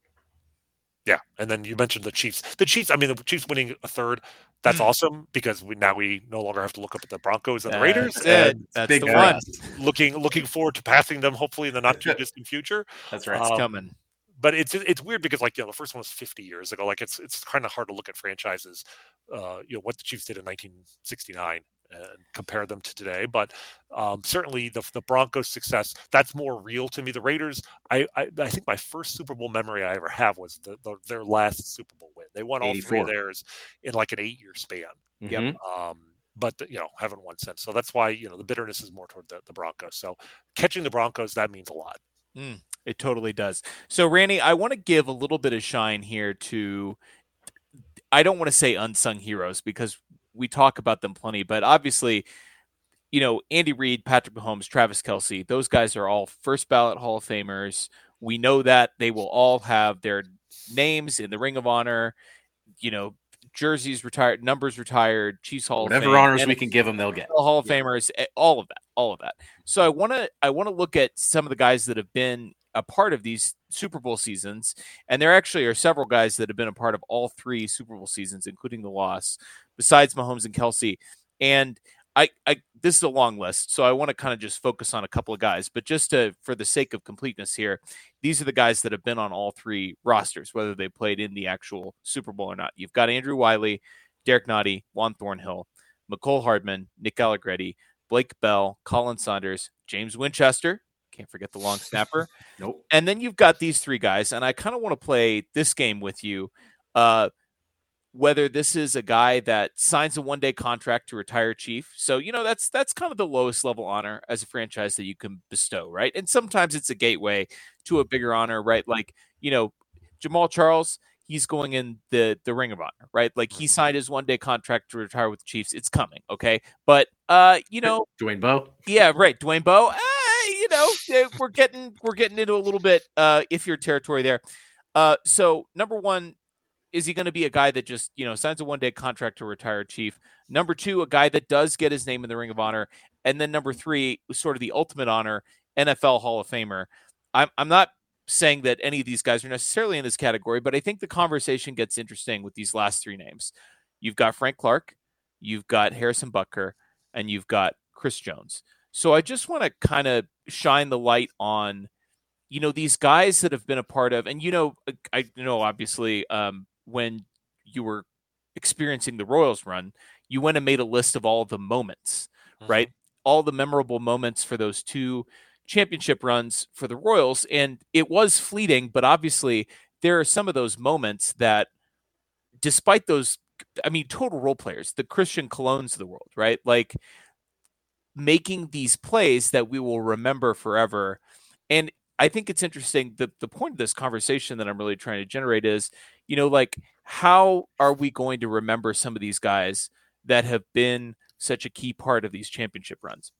C: yeah, and then you mentioned the Chiefs. The Chiefs, I mean, the Chiefs winning a third. That's awesome because we now we no longer have to look up at the Broncos and the Raiders.
A: That's it.
C: And
A: That's
B: big
A: the
B: for
A: one.
B: us.
C: looking looking forward to passing them hopefully in the not too distant future.
B: That's right.
A: It's
C: Um,
A: coming.
C: But it's it's weird because like you know the first one was fifty years ago. Like it's it's kind of hard to look at franchises, uh, you know what the Chiefs did in nineteen sixty-nine and compare them to today. But um, certainly the the Broncos' success, that's more real to me. The Raiders, I I, I think my first Super Bowl memory I ever have was the, the their last Super Bowl win. They won all three of
B: eighty-four.
C: theirs in like an eight year span.
A: Yep.
B: Mhm.
C: Um, but you know haven't won since. So that's why you know the bitterness is more toward the, the Broncos. So catching the Broncos, that means a lot.
A: Mm, it totally does. So, Randy, I want to give a little bit of shine here to, I don't want to say unsung heroes because we talk about them plenty, but obviously, you know, Andy Reid, Patrick Mahomes, Travis Kelce, those guys are all first ballot Hall of Famers. We know that they will all have their names in the Ring of Honor, you know, jerseys retired, numbers retired, Chiefs Hall
B: Whatever
A: of Fame,
B: honors
A: and
B: we can give them, they'll get.
A: Hall of
B: Yeah.
A: Famers, all of that, all of that. So I want to I want to look at some of the guys that have been a part of these Super Bowl seasons, and there actually are several guys that have been a part of all three Super Bowl seasons, including the loss, besides Mahomes and Kelsey. And I, I this is a long list, so I want to kind of just focus on a couple of guys. But just to, for the sake of completeness here, these are the guys that have been on all three rosters, whether they played in the actual Super Bowl or not. You've got Andrew Wiley, Derek Nottie, Juan Thornhill, Mecole Hardman, Nick Allegretti, Blake Bell, Colin Saunders, James Winchester. Can't forget the long snapper.
B: Nope.
A: And then you've got these three guys, and I kind of want to play this game with you. Uh, whether this is a guy that signs a one-day contract to retire Chief. So, you know, that's that's kind of the lowest level honor as a franchise that you can bestow, right? And sometimes it's a gateway to a bigger honor, right? Like, you know, Jamal Charles, he's going in the the Ring of Honor, right? Like he signed his one-day contract to retire with the Chiefs. It's coming, okay? But, uh, you know.
B: Dwayne Bowe?
A: Yeah, right. Dwayne Bowe. Uh, you know, we're getting we're getting into a little bit uh, iffier territory there. Uh, so number one, is he going to be a guy that just, you know, signs a one-day contract to retire Chief? Number two, a guy that does get his name in the Ring of Honor. And then number three, sort of the ultimate honor, N F L Hall of Famer. I'm I'm not saying that any of these guys are necessarily in this category, but I think the conversation gets interesting with these last three names. You've got Frank Clark, you've got Harrison Butker, and you've got Chris Jones. So I just want to kind of shine the light on, you know, these guys that have been a part of, and, you know, I you know, obviously, um, when you were experiencing the Royals run, you went and made a list of all the moments, mm-hmm. right? All the memorable moments for those two championship runs for the Royals. And it was fleeting, but obviously there are some of those moments that, despite those, I mean, total role players, the Christian Colognes of the world, right? Like making these plays that we will remember forever. And I think it's interesting. The, the point of this conversation that I'm really trying to generate is, you know, like, how are we going to remember some of these guys that have been such a key part of these championship runs?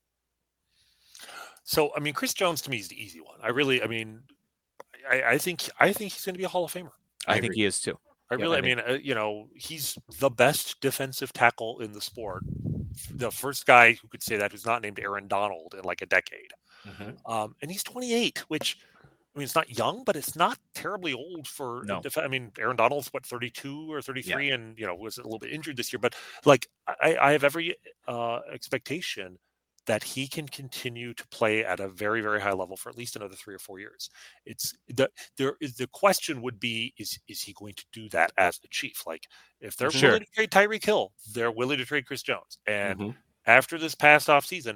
C: So, I mean, Chris Jones to me is the easy one. I really, I mean, I, I think, I think he's going to be a Hall of Famer.
A: I, I think he is too.
C: I really, yeah, I, I mean, uh, you know, he's the best defensive tackle in the sport. The first guy who could say that who's not named Aaron Donald in like a decade. Mm-hmm. Um, and he's twenty-eight, which, I mean, it's not young, but it's not terribly old for.
A: No.
C: Def- I mean, Aaron Donald's what, thirty-two or thirty-three,
B: yeah.
C: and you know was a little bit injured this year. But like, I, I have every uh, expectation that he can continue to play at a very, very high level for at least another three or four years. It's the there is the question would be is is he going to do that as the Chief? Like, if they're
A: sure.
C: willing to trade Tyreek Hill, they're willing to trade Chris Jones. And
B: mm-hmm.
C: after this past off season,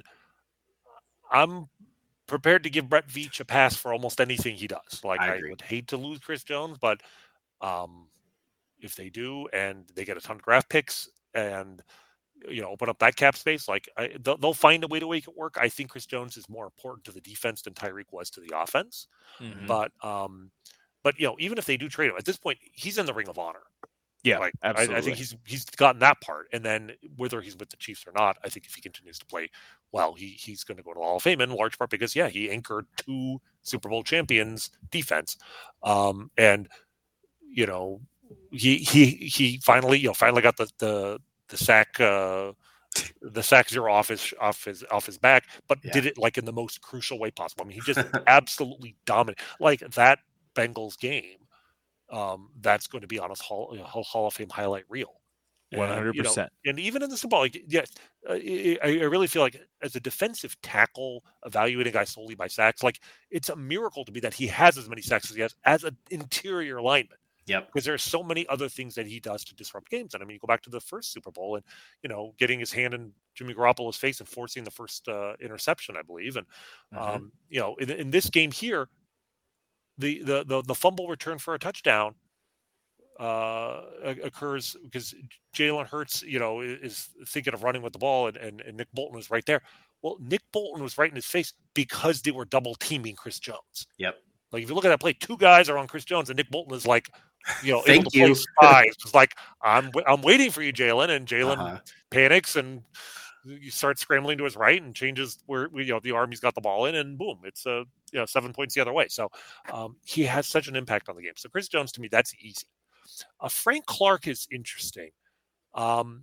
C: I'm prepared to give Brett Veach a pass for almost anything he does. Like, I, I would hate to lose Chris Jones, but um, if they do and they get a ton of draft picks and, you know, open up that cap space, like I, they'll, they'll find a way to make it work. I think Chris Jones is more important to the defense than Tyreek was to the offense. Mm-hmm. But, um, but you know, even if they do trade him at this point, he's in the Ring of Honor.
A: Yeah,
C: like,
A: absolutely.
C: I, I think he's he's gotten that part, and then whether he's with the Chiefs or not, I think if he continues to play well, he he's going to go to the Hall of Fame in large part because yeah, he anchored two Super Bowl champions defense, um, and you know he he he finally you know finally got the the the sack uh, the sack zero off his off his off his back, but yeah. did it like in the most crucial way possible. I mean, he just absolutely dominated like that Bengals game. Um, that's going to be on his Hall, you know, Hall of Fame highlight reel.
A: one hundred percent.
C: You know, and even in the Super Bowl, like, yes, uh, I, I really feel like as a defensive tackle, evaluating guys solely by sacks, like it's a miracle to me that he has as many sacks as he has as an interior lineman.
B: Yep.
C: Because there are so many other things that he does to disrupt games. And I mean, you go back to the first Super Bowl and, you know, getting his hand in Jimmy Garoppolo's face and forcing the first uh, interception, I believe. And, mm-hmm. um, you know, in, in this game here, The, the the the fumble return for a touchdown uh, occurs because Jalen Hurts, you know, is thinking of running with the ball, and, and, and Nick Bolton was right there. Well, Nick Bolton was right in his face because they were double teaming Chris Jones.
B: Yep.
C: Like if you look at that play, two guys are on Chris Jones, and Nick Bolton is like, you know,
B: Thank
C: able to
B: you.
C: play spies. It's like I'm I'm waiting for you, Jalen, and Jalen
B: uh-huh.
C: panics and you start scrambling to his right and changes where you know the arm he's got the ball in, and boom, it's a you know, seven points the other way. So um, he has such an impact on the game. So Chris Jones, to me, that's easy. Uh, Frank Clark is interesting. Um,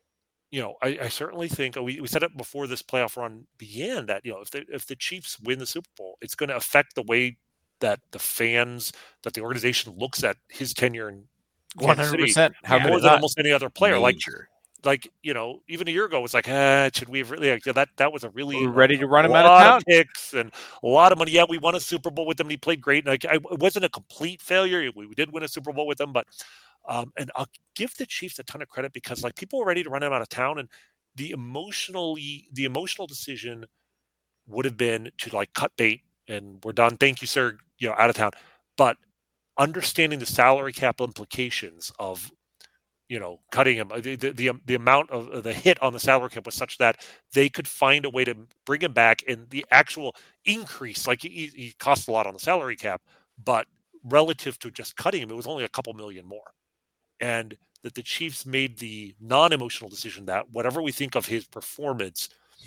C: you know, I, I certainly think we, we said it before this playoff run began that, you know, if the, if the Chiefs win the Super Bowl, it's going to affect the way that the fans, that the organization looks at his tenure in
A: one hundred percent.
C: How
A: yeah,
C: more than almost any other player.
B: Major.
C: Like, like, you know, even a year ago, it was like, ah, should we have really, like, that, that was a really,
A: we were ready to run
C: a
A: him out of town.
C: Of picks and a lot of money. Yeah, we won a Super Bowl with him. And he played great. And like, I, it wasn't a complete failure. We, we did win a Super Bowl with him, but, um, and I'll give the Chiefs a ton of credit because like people were ready to run him out of town. And the emotionally, the emotional decision would have been to like cut bait and we're done. Thank you, sir. You know, out of town. But understanding the salary cap implications of, you know, cutting him, the the, the, the amount of the hit on the salary cap was such that they could find a way to bring him back, and the actual increase, like he, he cost a lot on the salary cap, but relative to just cutting him, it was only a couple million more. And that the Chiefs made the non-emotional decision that whatever we think of his performance,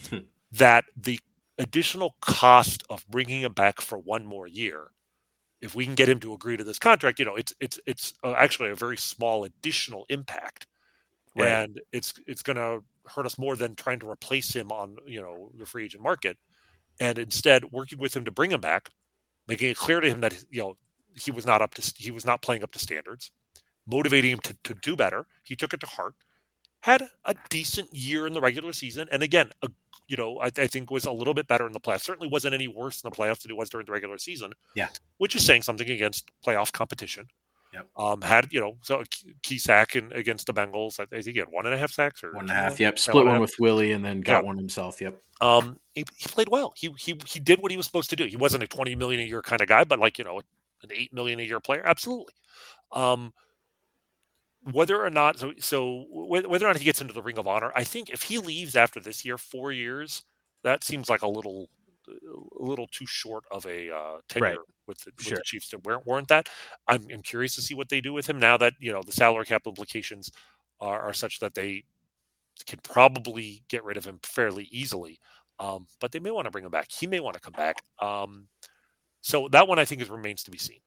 C: that the additional cost of bringing him back for one more year, if we can get him to agree to this contract, you know, it's it's it's actually a very small additional impact, right. And it's it's going to hurt us more than trying to replace him on, you know, the free agent market, and instead working with him to bring him back, making it clear to him that, you know, he was not up to he was not playing up to standards, motivating him to to do better. He took it to heart, had a decent year in the regular season, and again, a you know, I, I think was a little bit better in the playoffs. Certainly wasn't any worse in the playoffs than it was during the regular season.
B: Yeah.
C: Which is saying something against playoff competition.
B: Yep.
C: Um, had, you know, so a key sack in, against the Bengals. I think he had one and a half sacks or
B: one and a half. Yep. Split one with Willie and then got
C: yeah.
B: one himself. Yep.
C: Um, he, he played well. He, he, he did what he was supposed to do. He wasn't a twenty million a year kind of guy, but like, you know, an eight million a year player. Absolutely. Um, Whether or not, so so whether or not he gets into the Ring of Honor, I think if he leaves after this year, four years, that seems like a little, a little too short of a uh, tenure
A: right.
C: with, the, with
A: sure.
C: the Chiefs to warrant that. I'm, I'm curious to see what they do with him now that, you know, the salary cap implications are, are such that they can probably get rid of him fairly easily. Um, but they may want to bring him back. He may want to come back. Um, so that one I think is remains to be seen.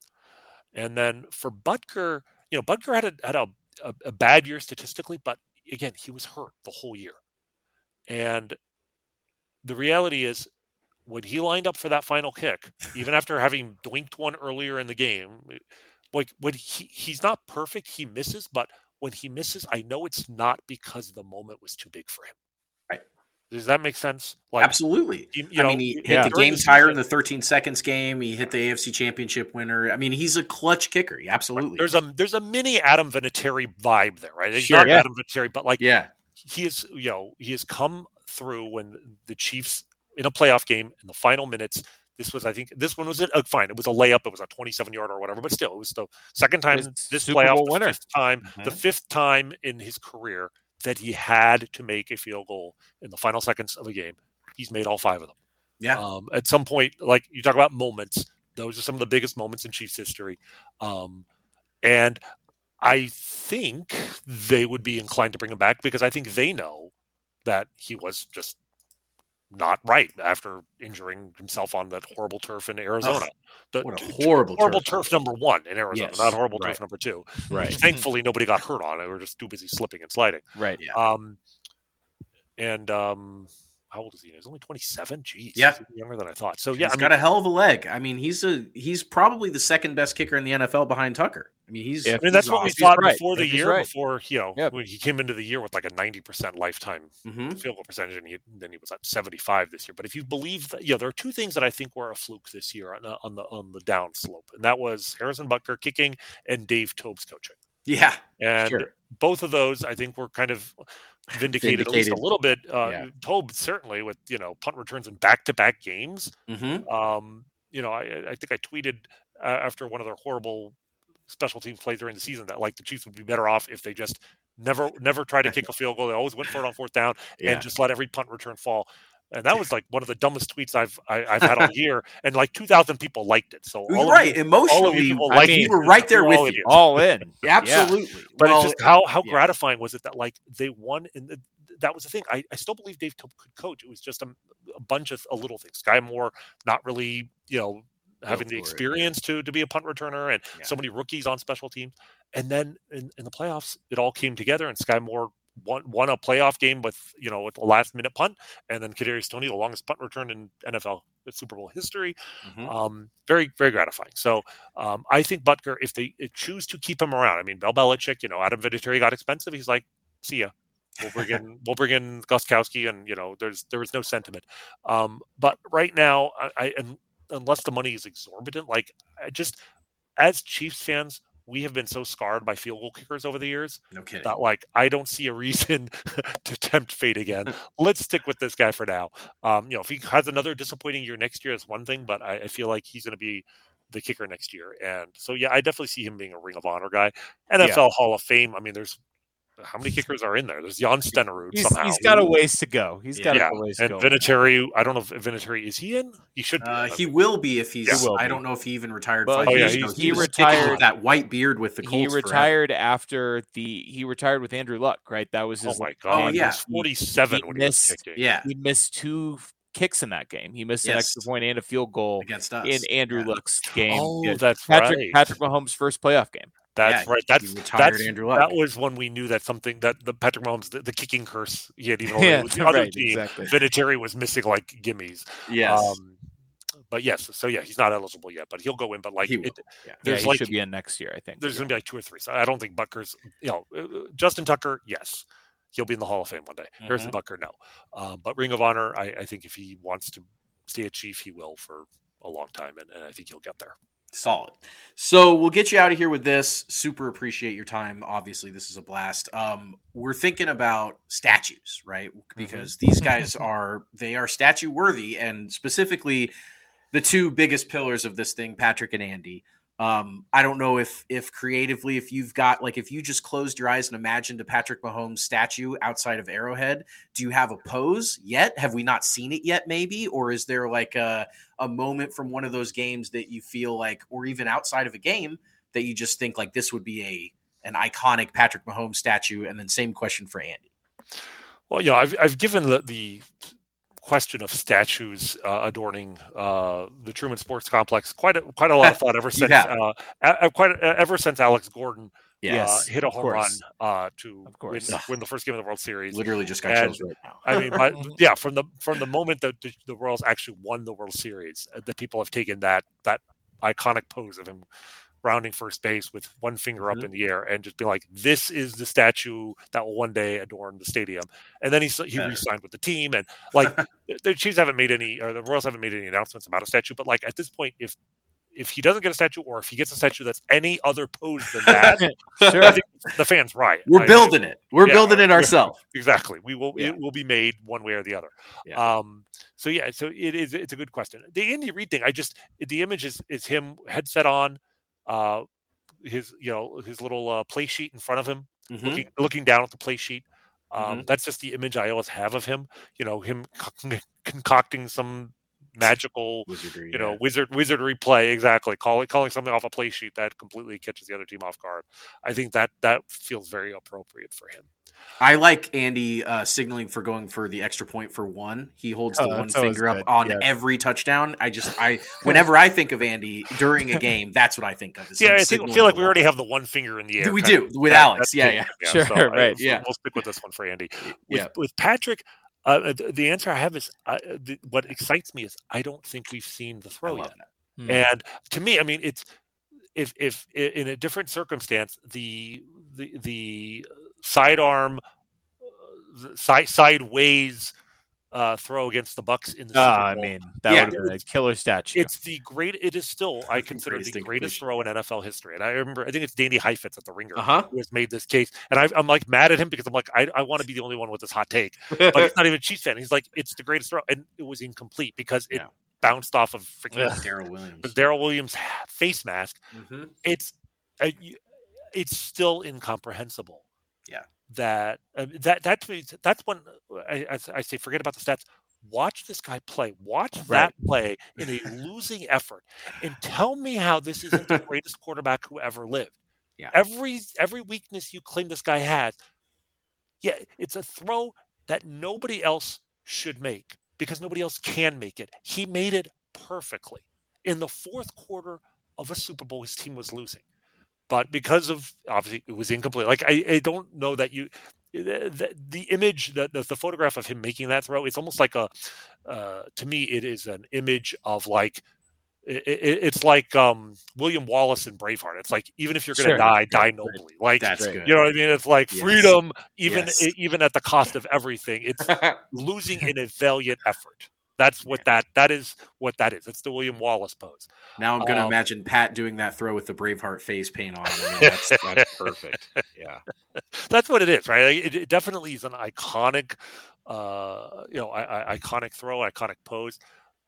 C: And then for Butker. You know, Butker had a had a, a, a bad year statistically, but again, he was hurt the whole year. And the reality is, when he lined up for that final kick, even after having doinked one earlier in the game, like when he, he's not perfect, he misses, but when he misses, I know it's not because the moment was too big for him.
B: Right.
C: Does that make sense? Like,
B: absolutely.
C: You,
B: I
C: you know,
B: mean, he hit
C: yeah.
B: the game tire in the thirteen seconds game. He hit the A F C Championship winner. I mean, he's a clutch kicker. Absolutely.
C: There's a there's a mini Adam Vinatieri vibe there, right? He's
B: sure,
C: not
B: yeah.
C: Adam Vinatieri, but like,
B: yeah,
C: he is. You know, he has come through when the Chiefs in a playoff game in the final minutes. This was, I think, this one was it. Uh, fine, it was a layup. It was a twenty-seven yarder or whatever, but still, it was the second time this
A: Super
C: playoff,
A: Bowl
C: the
A: winner.
C: fifth time,
B: mm-hmm.
C: the fifth time in his career that he had to make a field goal in the final seconds of a game. He's made all five of them.
B: Yeah.
C: Um, at some point, like you talk about moments, those are some of the biggest moments in Chiefs history. Um, and I think they would be inclined to bring him back because I think they know that he was just not right after injuring himself on that horrible turf in Arizona.
B: Oh,
C: the,
B: what a horrible,
C: horrible
B: turf.
C: turf number one in Arizona,
B: yes,
C: not horrible
B: right.
C: turf number two.
A: Right.
C: Thankfully, nobody got hurt on it. We were just too busy slipping and sliding.
A: Right.
B: Yeah.
C: Um, and um, how old is he? He's only twenty-seven. Jeez.
B: Yeah.
C: He's younger than I thought. So yeah,
B: he's
C: I mean,
B: got a hell of a leg. I mean, he's a he's probably the second best kicker in the N F L behind Tucker. I mean, he's.
C: I mean, that's what we
A: he's
C: thought
A: right.
C: before the
A: If he's
C: year.
A: right.
C: Before you know,
A: Yep.
C: when he came into the year with like a ninety percent lifetime
B: mm-hmm.
C: field goal percentage, and he, then he was at seventy-five this year. But if you believe that, you know, there are two things that I think were a fluke this year on the on the on the down slope, and that was Harrison Butker kicking and Dave Toub's coaching.
B: Yeah,
C: and
B: sure.
C: both of those I think were kind of vindicated, vindicated. at least a little bit. Uh,
B: yeah.
C: Toub certainly with, you know, punt returns in back-to-back games.
B: Mm-hmm.
C: Um, you know, I, I think I tweeted uh, after one of their horrible special teams plays during the season that like the Chiefs would be better off if they just never never tried to kick a field goal. They always went for it on fourth down
B: yeah.
C: and just let every punt return fall. And that was like one of the dumbest tweets I've I, I've had all year, and like two thousand people liked it. So all
B: right,
C: of you,
B: emotionally,
C: all of you people
B: I
C: liked
B: mean,
C: it.
B: we were right there with you,
A: all in,
B: absolutely.
A: Yeah.
C: But
B: well,
C: it's just how how
B: yeah.
C: gratifying was it that like they won in the that was the thing. I, I still believe Dave could coach. It was just a, a bunch of a little things. Sky Moore not really, you know, having the experience it, yeah. to to be a punt returner, and yeah. so many rookies on special teams. And then in, in the playoffs, it all came together, and Sky Moore won, won a playoff game with, you know, with a last minute punt, and then Kadarius Toney, the longest punt return in N F L Super Bowl history. Mm-hmm. Um, very, very gratifying. So um, I think Butker, if they choose to keep him around, I mean, Bill Belichick, you know, Adam Vinatieri got expensive. He's like, see ya. We'll bring in, we'll bring in Gostkowski, and you know, there's there was no sentiment. Um, but right now, I, I and unless the money is exorbitant, like I just as Chiefs fans, we have been so scarred by field goal kickers over the years.
B: No kidding.
C: That like I don't see a reason to tempt fate again. Let's stick with this guy for now. Um, you know, if he has another disappointing year next year, it's one thing, but I, I feel like he's going to be the kicker next year. And so, yeah, I definitely see him being a Ring of Honor guy. N F L yeah. Hall of Fame. I mean, there's how many kickers are in there? There's Jan Stenerud
A: he's,
C: somehow.
A: He's got a ways to go. He's got
C: yeah.
A: a ways to
C: and
A: go.
C: And Vinatieri, I don't know if Vinatieri, is he in? He should be.
B: Uh, he will be if he's,
A: yeah,
B: I don't know if he even retired
A: well,
B: five
A: oh,
B: years
A: yeah,
B: ago.
A: He,
B: he,
A: he
B: was
A: retired
B: with that white beard with the Colts.
A: He retired
B: forever.
A: after the, he retired with Andrew Luck, right? That was his.
C: Oh my God.
B: Oh, yeah.
C: He was forty-seven
A: he
C: when
A: missed,
C: he was kicking.
B: Yeah.
A: He missed two kicks in that game. He missed
B: yes.
A: an extra point and a field goal
B: against us
A: in Andrew
B: yeah.
A: Luck's game.
C: Oh,
A: yeah.
C: that's
A: Patrick,
C: right.
A: Patrick Mahomes' first playoff game.
C: That's
B: yeah,
C: right. That's that's
B: Andrew Luck.
C: that was when we knew that something that the Patrick Mahomes the, the kicking curse he had even
A: yeah,
C: with the other
A: right,
C: team.
A: Exactly.
C: Vinatieri was missing like gimmies.
B: Yes.
C: Um, but yes, so yeah, he's not eligible yet, but he'll go in. But like,
B: he
C: it,
A: yeah.
C: there's
A: yeah, he
C: like,
A: should be in next year. I think
C: there's
A: yeah.
C: going to be like two or three. So I don't think Butker's. You know, uh, Justin Tucker, yes, he'll be in the Hall of Fame one day. Mm-hmm. Harrison Butker, no. Um, but Ring of Honor, I, I think if he wants to stay a Chief, he will for a long time, and, and I think he'll get there.
B: Solid. So we'll get you out of here with this. Super appreciate your time. Obviously, this is a blast. Um, we're thinking about statues, right? Because mm-hmm. these guys are, they are statue worthy, and specifically the two biggest pillars of this thing, Patrick and Andy. Um, I don't know if, if creatively, if you've got, like, if you just closed your eyes and imagined a Patrick Mahomes statue outside of Arrowhead, do you have a pose yet? Have we not seen it yet, maybe? Or is there like a, a moment from one of those games that you feel like, or even outside of a game that you just think like this would be a, an iconic Patrick Mahomes statue? And then same question for Andy.
C: Well, yeah, I've, I've given the, the question of statues uh, adorning uh, the Truman Sports Complex quite a, quite a lot of thought ever since uh, a, quite a, ever since Alex Gordon
B: yes,
C: uh, hit a home
B: course.
C: run uh, to
A: win,
C: win the first game of the World Series.
B: Literally just got
C: and,
B: chills right now.
C: I mean, my, yeah, from the from the moment that the, the Royals actually won the World Series, uh, the people have taken that that iconic pose of him rounding first base with one finger up mm-hmm. in the air and just be like, this is the statue that will one day adorn the stadium. And then he he yeah. re-signed with the team, and like the Chiefs haven't made any, or the Royals haven't made any announcements about a statue. But like at this point, if if he doesn't get a statue, or if he gets a statue that's any other pose than that, sure. I think the fans riot.
B: We're
C: I,
B: building it. We're yeah, building it ourselves.
C: Exactly. We will.
B: Yeah.
C: It will be made one way or the other.
B: Yeah.
C: Um. So yeah. So it is. It's a good question. The Andy Reid thing. I just the image is is him headset on. Uh. His, you know, his little uh, play sheet in front of him, mm-hmm. looking, looking down at the play sheet. Um, mm-hmm. That's just the image I always have of him. You know, him concocting some magical,
B: wizardry,
C: you know,
B: yeah.
C: wizard wizardry play. Exactly, calling calling something off a play sheet that completely catches the other team off guard. I think that that feels very appropriate for him.
B: I like Andy uh, signaling for going for the extra point for one. He holds the oh, one finger up on yeah. every touchdown. I just, I, whenever I think of Andy during a game, that's what I think of.
C: Yeah, I think, feel like we already have the one finger in the air.
B: We do with that, Alex. Yeah, yeah,
A: yeah. Sure,
C: so
A: right.
C: I,
A: yeah.
C: We'll stick with this one for Andy. With,
B: yeah.
C: with Patrick, uh, the, the answer I have is uh, the, what excites me is I don't think we've seen the throw yet. Hmm. And to me, I mean, it's if if in a different circumstance, the the the sidearm. Side, sideways uh, throw against the Bucks in the Super
A: oh,
C: Bowl.
A: I mean, that
B: yeah.
A: would have been a killer statue.
C: It's the great. It is still, I consider the greatest throw in N F L history. And I remember, I think it's Danny Heifetz at the Ringer
B: uh-huh.
C: who has made this case. And I, I'm like mad at him because I'm like, I, I want to be the only one with this hot take. But he's not even a Chiefs fan. He's like, it's the greatest throw, and it was incomplete because it
B: yeah.
C: bounced off of freaking
B: Darrell Williams.
C: Darrell Williams face mask.
B: Mm-hmm.
C: It's uh, it's still incomprehensible.
B: Yeah.
C: That uh, that that that's when I, I, I say forget about the stats. Watch this guy play. Watch right. that play in a losing effort, and tell me how this isn't the greatest quarterback who ever lived.
B: Yeah.
C: Every every weakness you claim this guy has, yeah, it's a throw that nobody else should make because nobody else can make it. He made it perfectly. In the fourth quarter of a Super Bowl, his team was losing. But because of, obviously, it was incomplete. Like, I, I don't know that you, the, the image, the, the, the photograph of him making that throw, it's almost like a, uh, to me, it is an image of like, it, it, it's like um, William Wallace in Braveheart. It's like, even if you're going to
A: Sure.
C: die, die nobly. Like,
B: That's good.
C: you know what I mean? It's like
B: Yes.
C: freedom, even
B: Yes.
C: even at the cost of everything. It's losing in a valiant effort. That's what that that is. What that is. It's the William Wallace pose.
B: Now I'm going to
C: Um,
B: imagine Pat doing that throw with the Braveheart face paint on. I mean, that's, that's perfect. Yeah.
C: That's what it is, right? It, it definitely is an iconic, uh, you know, I, I, iconic throw, iconic pose,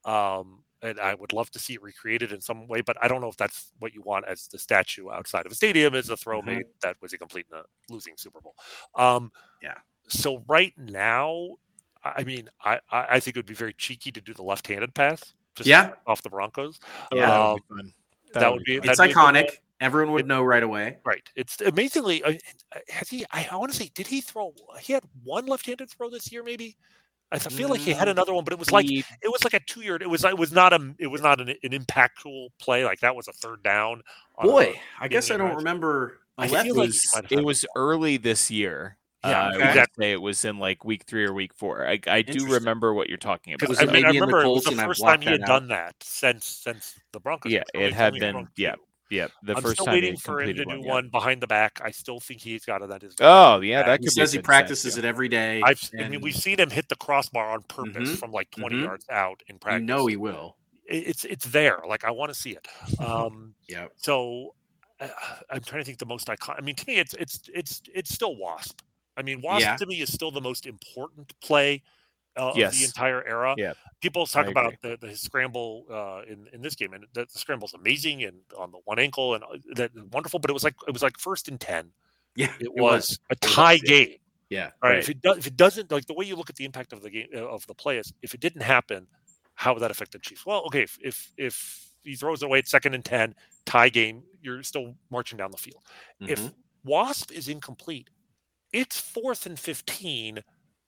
C: um, and I would love to see it recreated in some way. But I don't know if that's what you want as the statue outside of a stadium as a throw
B: Mhm.
C: made that was incomplete in a losing Super Bowl. Um,
B: Yeah.
C: So right now, I mean, I, I I think it would be very cheeky to do the left-handed pass, just
B: Yeah.
C: off the Broncos.
A: Oh,
B: Yeah.
A: that
C: Um,
A: would be fun.
C: that would be-
A: fun.
B: It's
C: That'd be a good
B: iconic.
C: one.
B: Everyone would
C: It-
B: know right away.
C: Right. It's amazingly. Uh, has he? I, I want to say, did he throw? He had one left-handed throw this year, maybe. I feel like he had
B: Mm,
C: another one, but it was like
A: He-
C: it was like a two-year. It was. It was not a. It was not an, an impactful play. Like that was a third down. on a-
B: Boy, I guess I
C: game
B: don't
C: drive.
B: remember. a
C: I
B: left-
C: feel
A: it
C: like
A: was,
C: he might have
A: it
C: had
A: was
C: one.
A: early this year.
C: Yeah,
A: uh, I would
B: exactly.
A: say it was in like week three or week four. I, I do
B: Interesting.
A: remember what you're talking about.
C: Because
B: Was
C: I,
B: it
C: mean, I
B: maybe in the
C: remember it was
B: Colts
C: the
B: and I
C: first
B: blocked
C: time he had
B: that out?
C: done that since since the Broncos.
A: Yeah,
C: days. So
A: it
C: it's
A: had
C: only
A: been-
C: thrown
A: yeah,
C: two.
A: Yeah, the
C: I'm
A: first
C: still
A: time he
C: waiting
A: had
C: for him to
A: completed
C: do
A: one, yeah.
C: one behind the back. I still think he's got it at his.
A: Oh yeah, that
B: He
A: could
B: says
A: be
B: he
A: a good
B: practices
A: set,
B: it every day.
C: I've, I mean,
B: and
C: we've seen him hit the crossbar on purpose
B: Mhm,
C: from like twenty
B: mhm.
C: yards out in
B: You
C: practice.
B: know he will.
C: It- it's it's there. Like I want to see it. Um,
B: Yep.
C: so uh, I'm trying to think the most iconic. I mean, to me, it's it's it's it's still Wasp. I mean, Wasp
B: Yeah.
C: to me is still the most important play uh, of the
A: Yes.
C: entire era.
A: Yeah,
C: People talk
A: I
C: about
A: agree.
C: the, the scramble uh, in in this game, and the, the scramble's amazing and on the one ankle and uh, that wonderful. But it was like it was like first and ten.
B: Yeah.
C: It,
B: It
C: was, a
B: It was
C: tie
B: up there.
C: game.
B: Yeah.
C: All right.
A: Right.
C: If it does, if it doesn't, like the way you look at the impact of the game uh, of the play is, if it didn't happen, how would that affect the Chiefs? Well, okay, if if, if he throws it away at second and ten, tie game, you're still marching down the field. If
B: Mhm.
C: Wasp is incomplete, it's fourth and fifteen.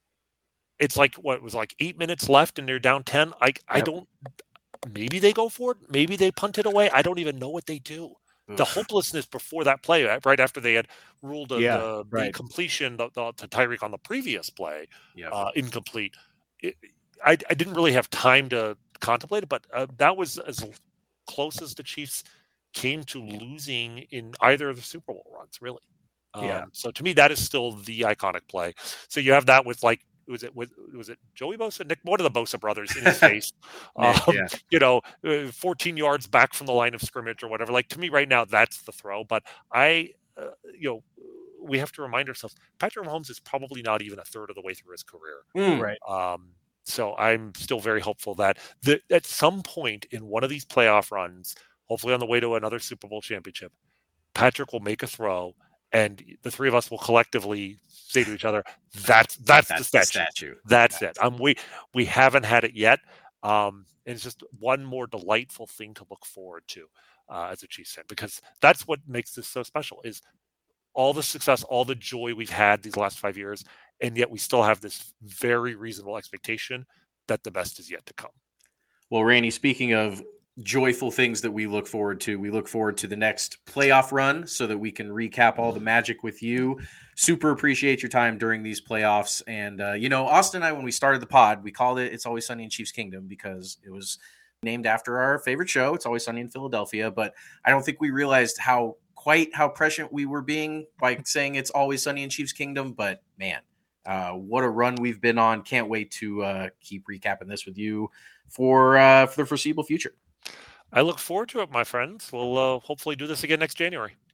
C: It's like what it was like eight minutes left, and they're down ten. I I
A: Yep.
C: don't. Maybe they go for it. Maybe they punt it away. I don't even know what they do. The
B: Ugh.
C: hopelessness before that play, right right after they had ruled the,
A: Yeah,
C: the, the
A: right.
C: completion the, the, to Tyreek on the previous play
B: Yep.
C: uh, incomplete. It, I, I didn't really have time to contemplate it, but uh, that was as close as the Chiefs came to losing in either of the Super Bowl runs, really. Um,
A: Yeah.
C: So to me, that is still the iconic play. So you have that with like, was it with was it Joey Bosa, Nick, one of the Bosa brothers in his face,
B: Nick,
C: um,
B: yeah.
C: you know, uh, fourteen yards back from the line of scrimmage or whatever. Like to me, right now, that's the throw. But I, uh, you know, we have to remind ourselves, Patrick Mahomes is probably not even a third of the way through his career.
B: Mm.
A: Right.
C: Um, so I'm still very hopeful that the, at some point in one of these playoff runs, hopefully on the way to another Super Bowl championship, Patrick will make a throw, and the three of us will collectively say to each other, "That's that's,
B: That's
C: the
B: the
C: statue.
B: statue.
C: That's it." Um, we we haven't had it yet, um, and it's just one more delightful thing to look forward to uh, as a Chiefs fan, because that's what makes this so special. Is all the success, all the joy we've had these last five years, and yet we still have this very reasonable expectation that the best is yet to come.
B: Well, Randy, speaking of joyful things that we look forward to, we look forward to the next playoff run so that we can recap all the magic with you. Super appreciate your time during these playoffs. And, uh, you know, Austin and I, when we started the pod, we called it It's Always Sunny in Chiefs Kingdom because it was named after our favorite show, It's Always Sunny in Philadelphia. But I don't think we realized how quite how prescient we were being by saying It's Always Sunny in Chiefs Kingdom. But, man, uh, what a run we've been on. Can't wait to uh, keep recapping this with you for uh, for the foreseeable future.
C: I look forward to it, my friends. We'll uh, hopefully do this again next January.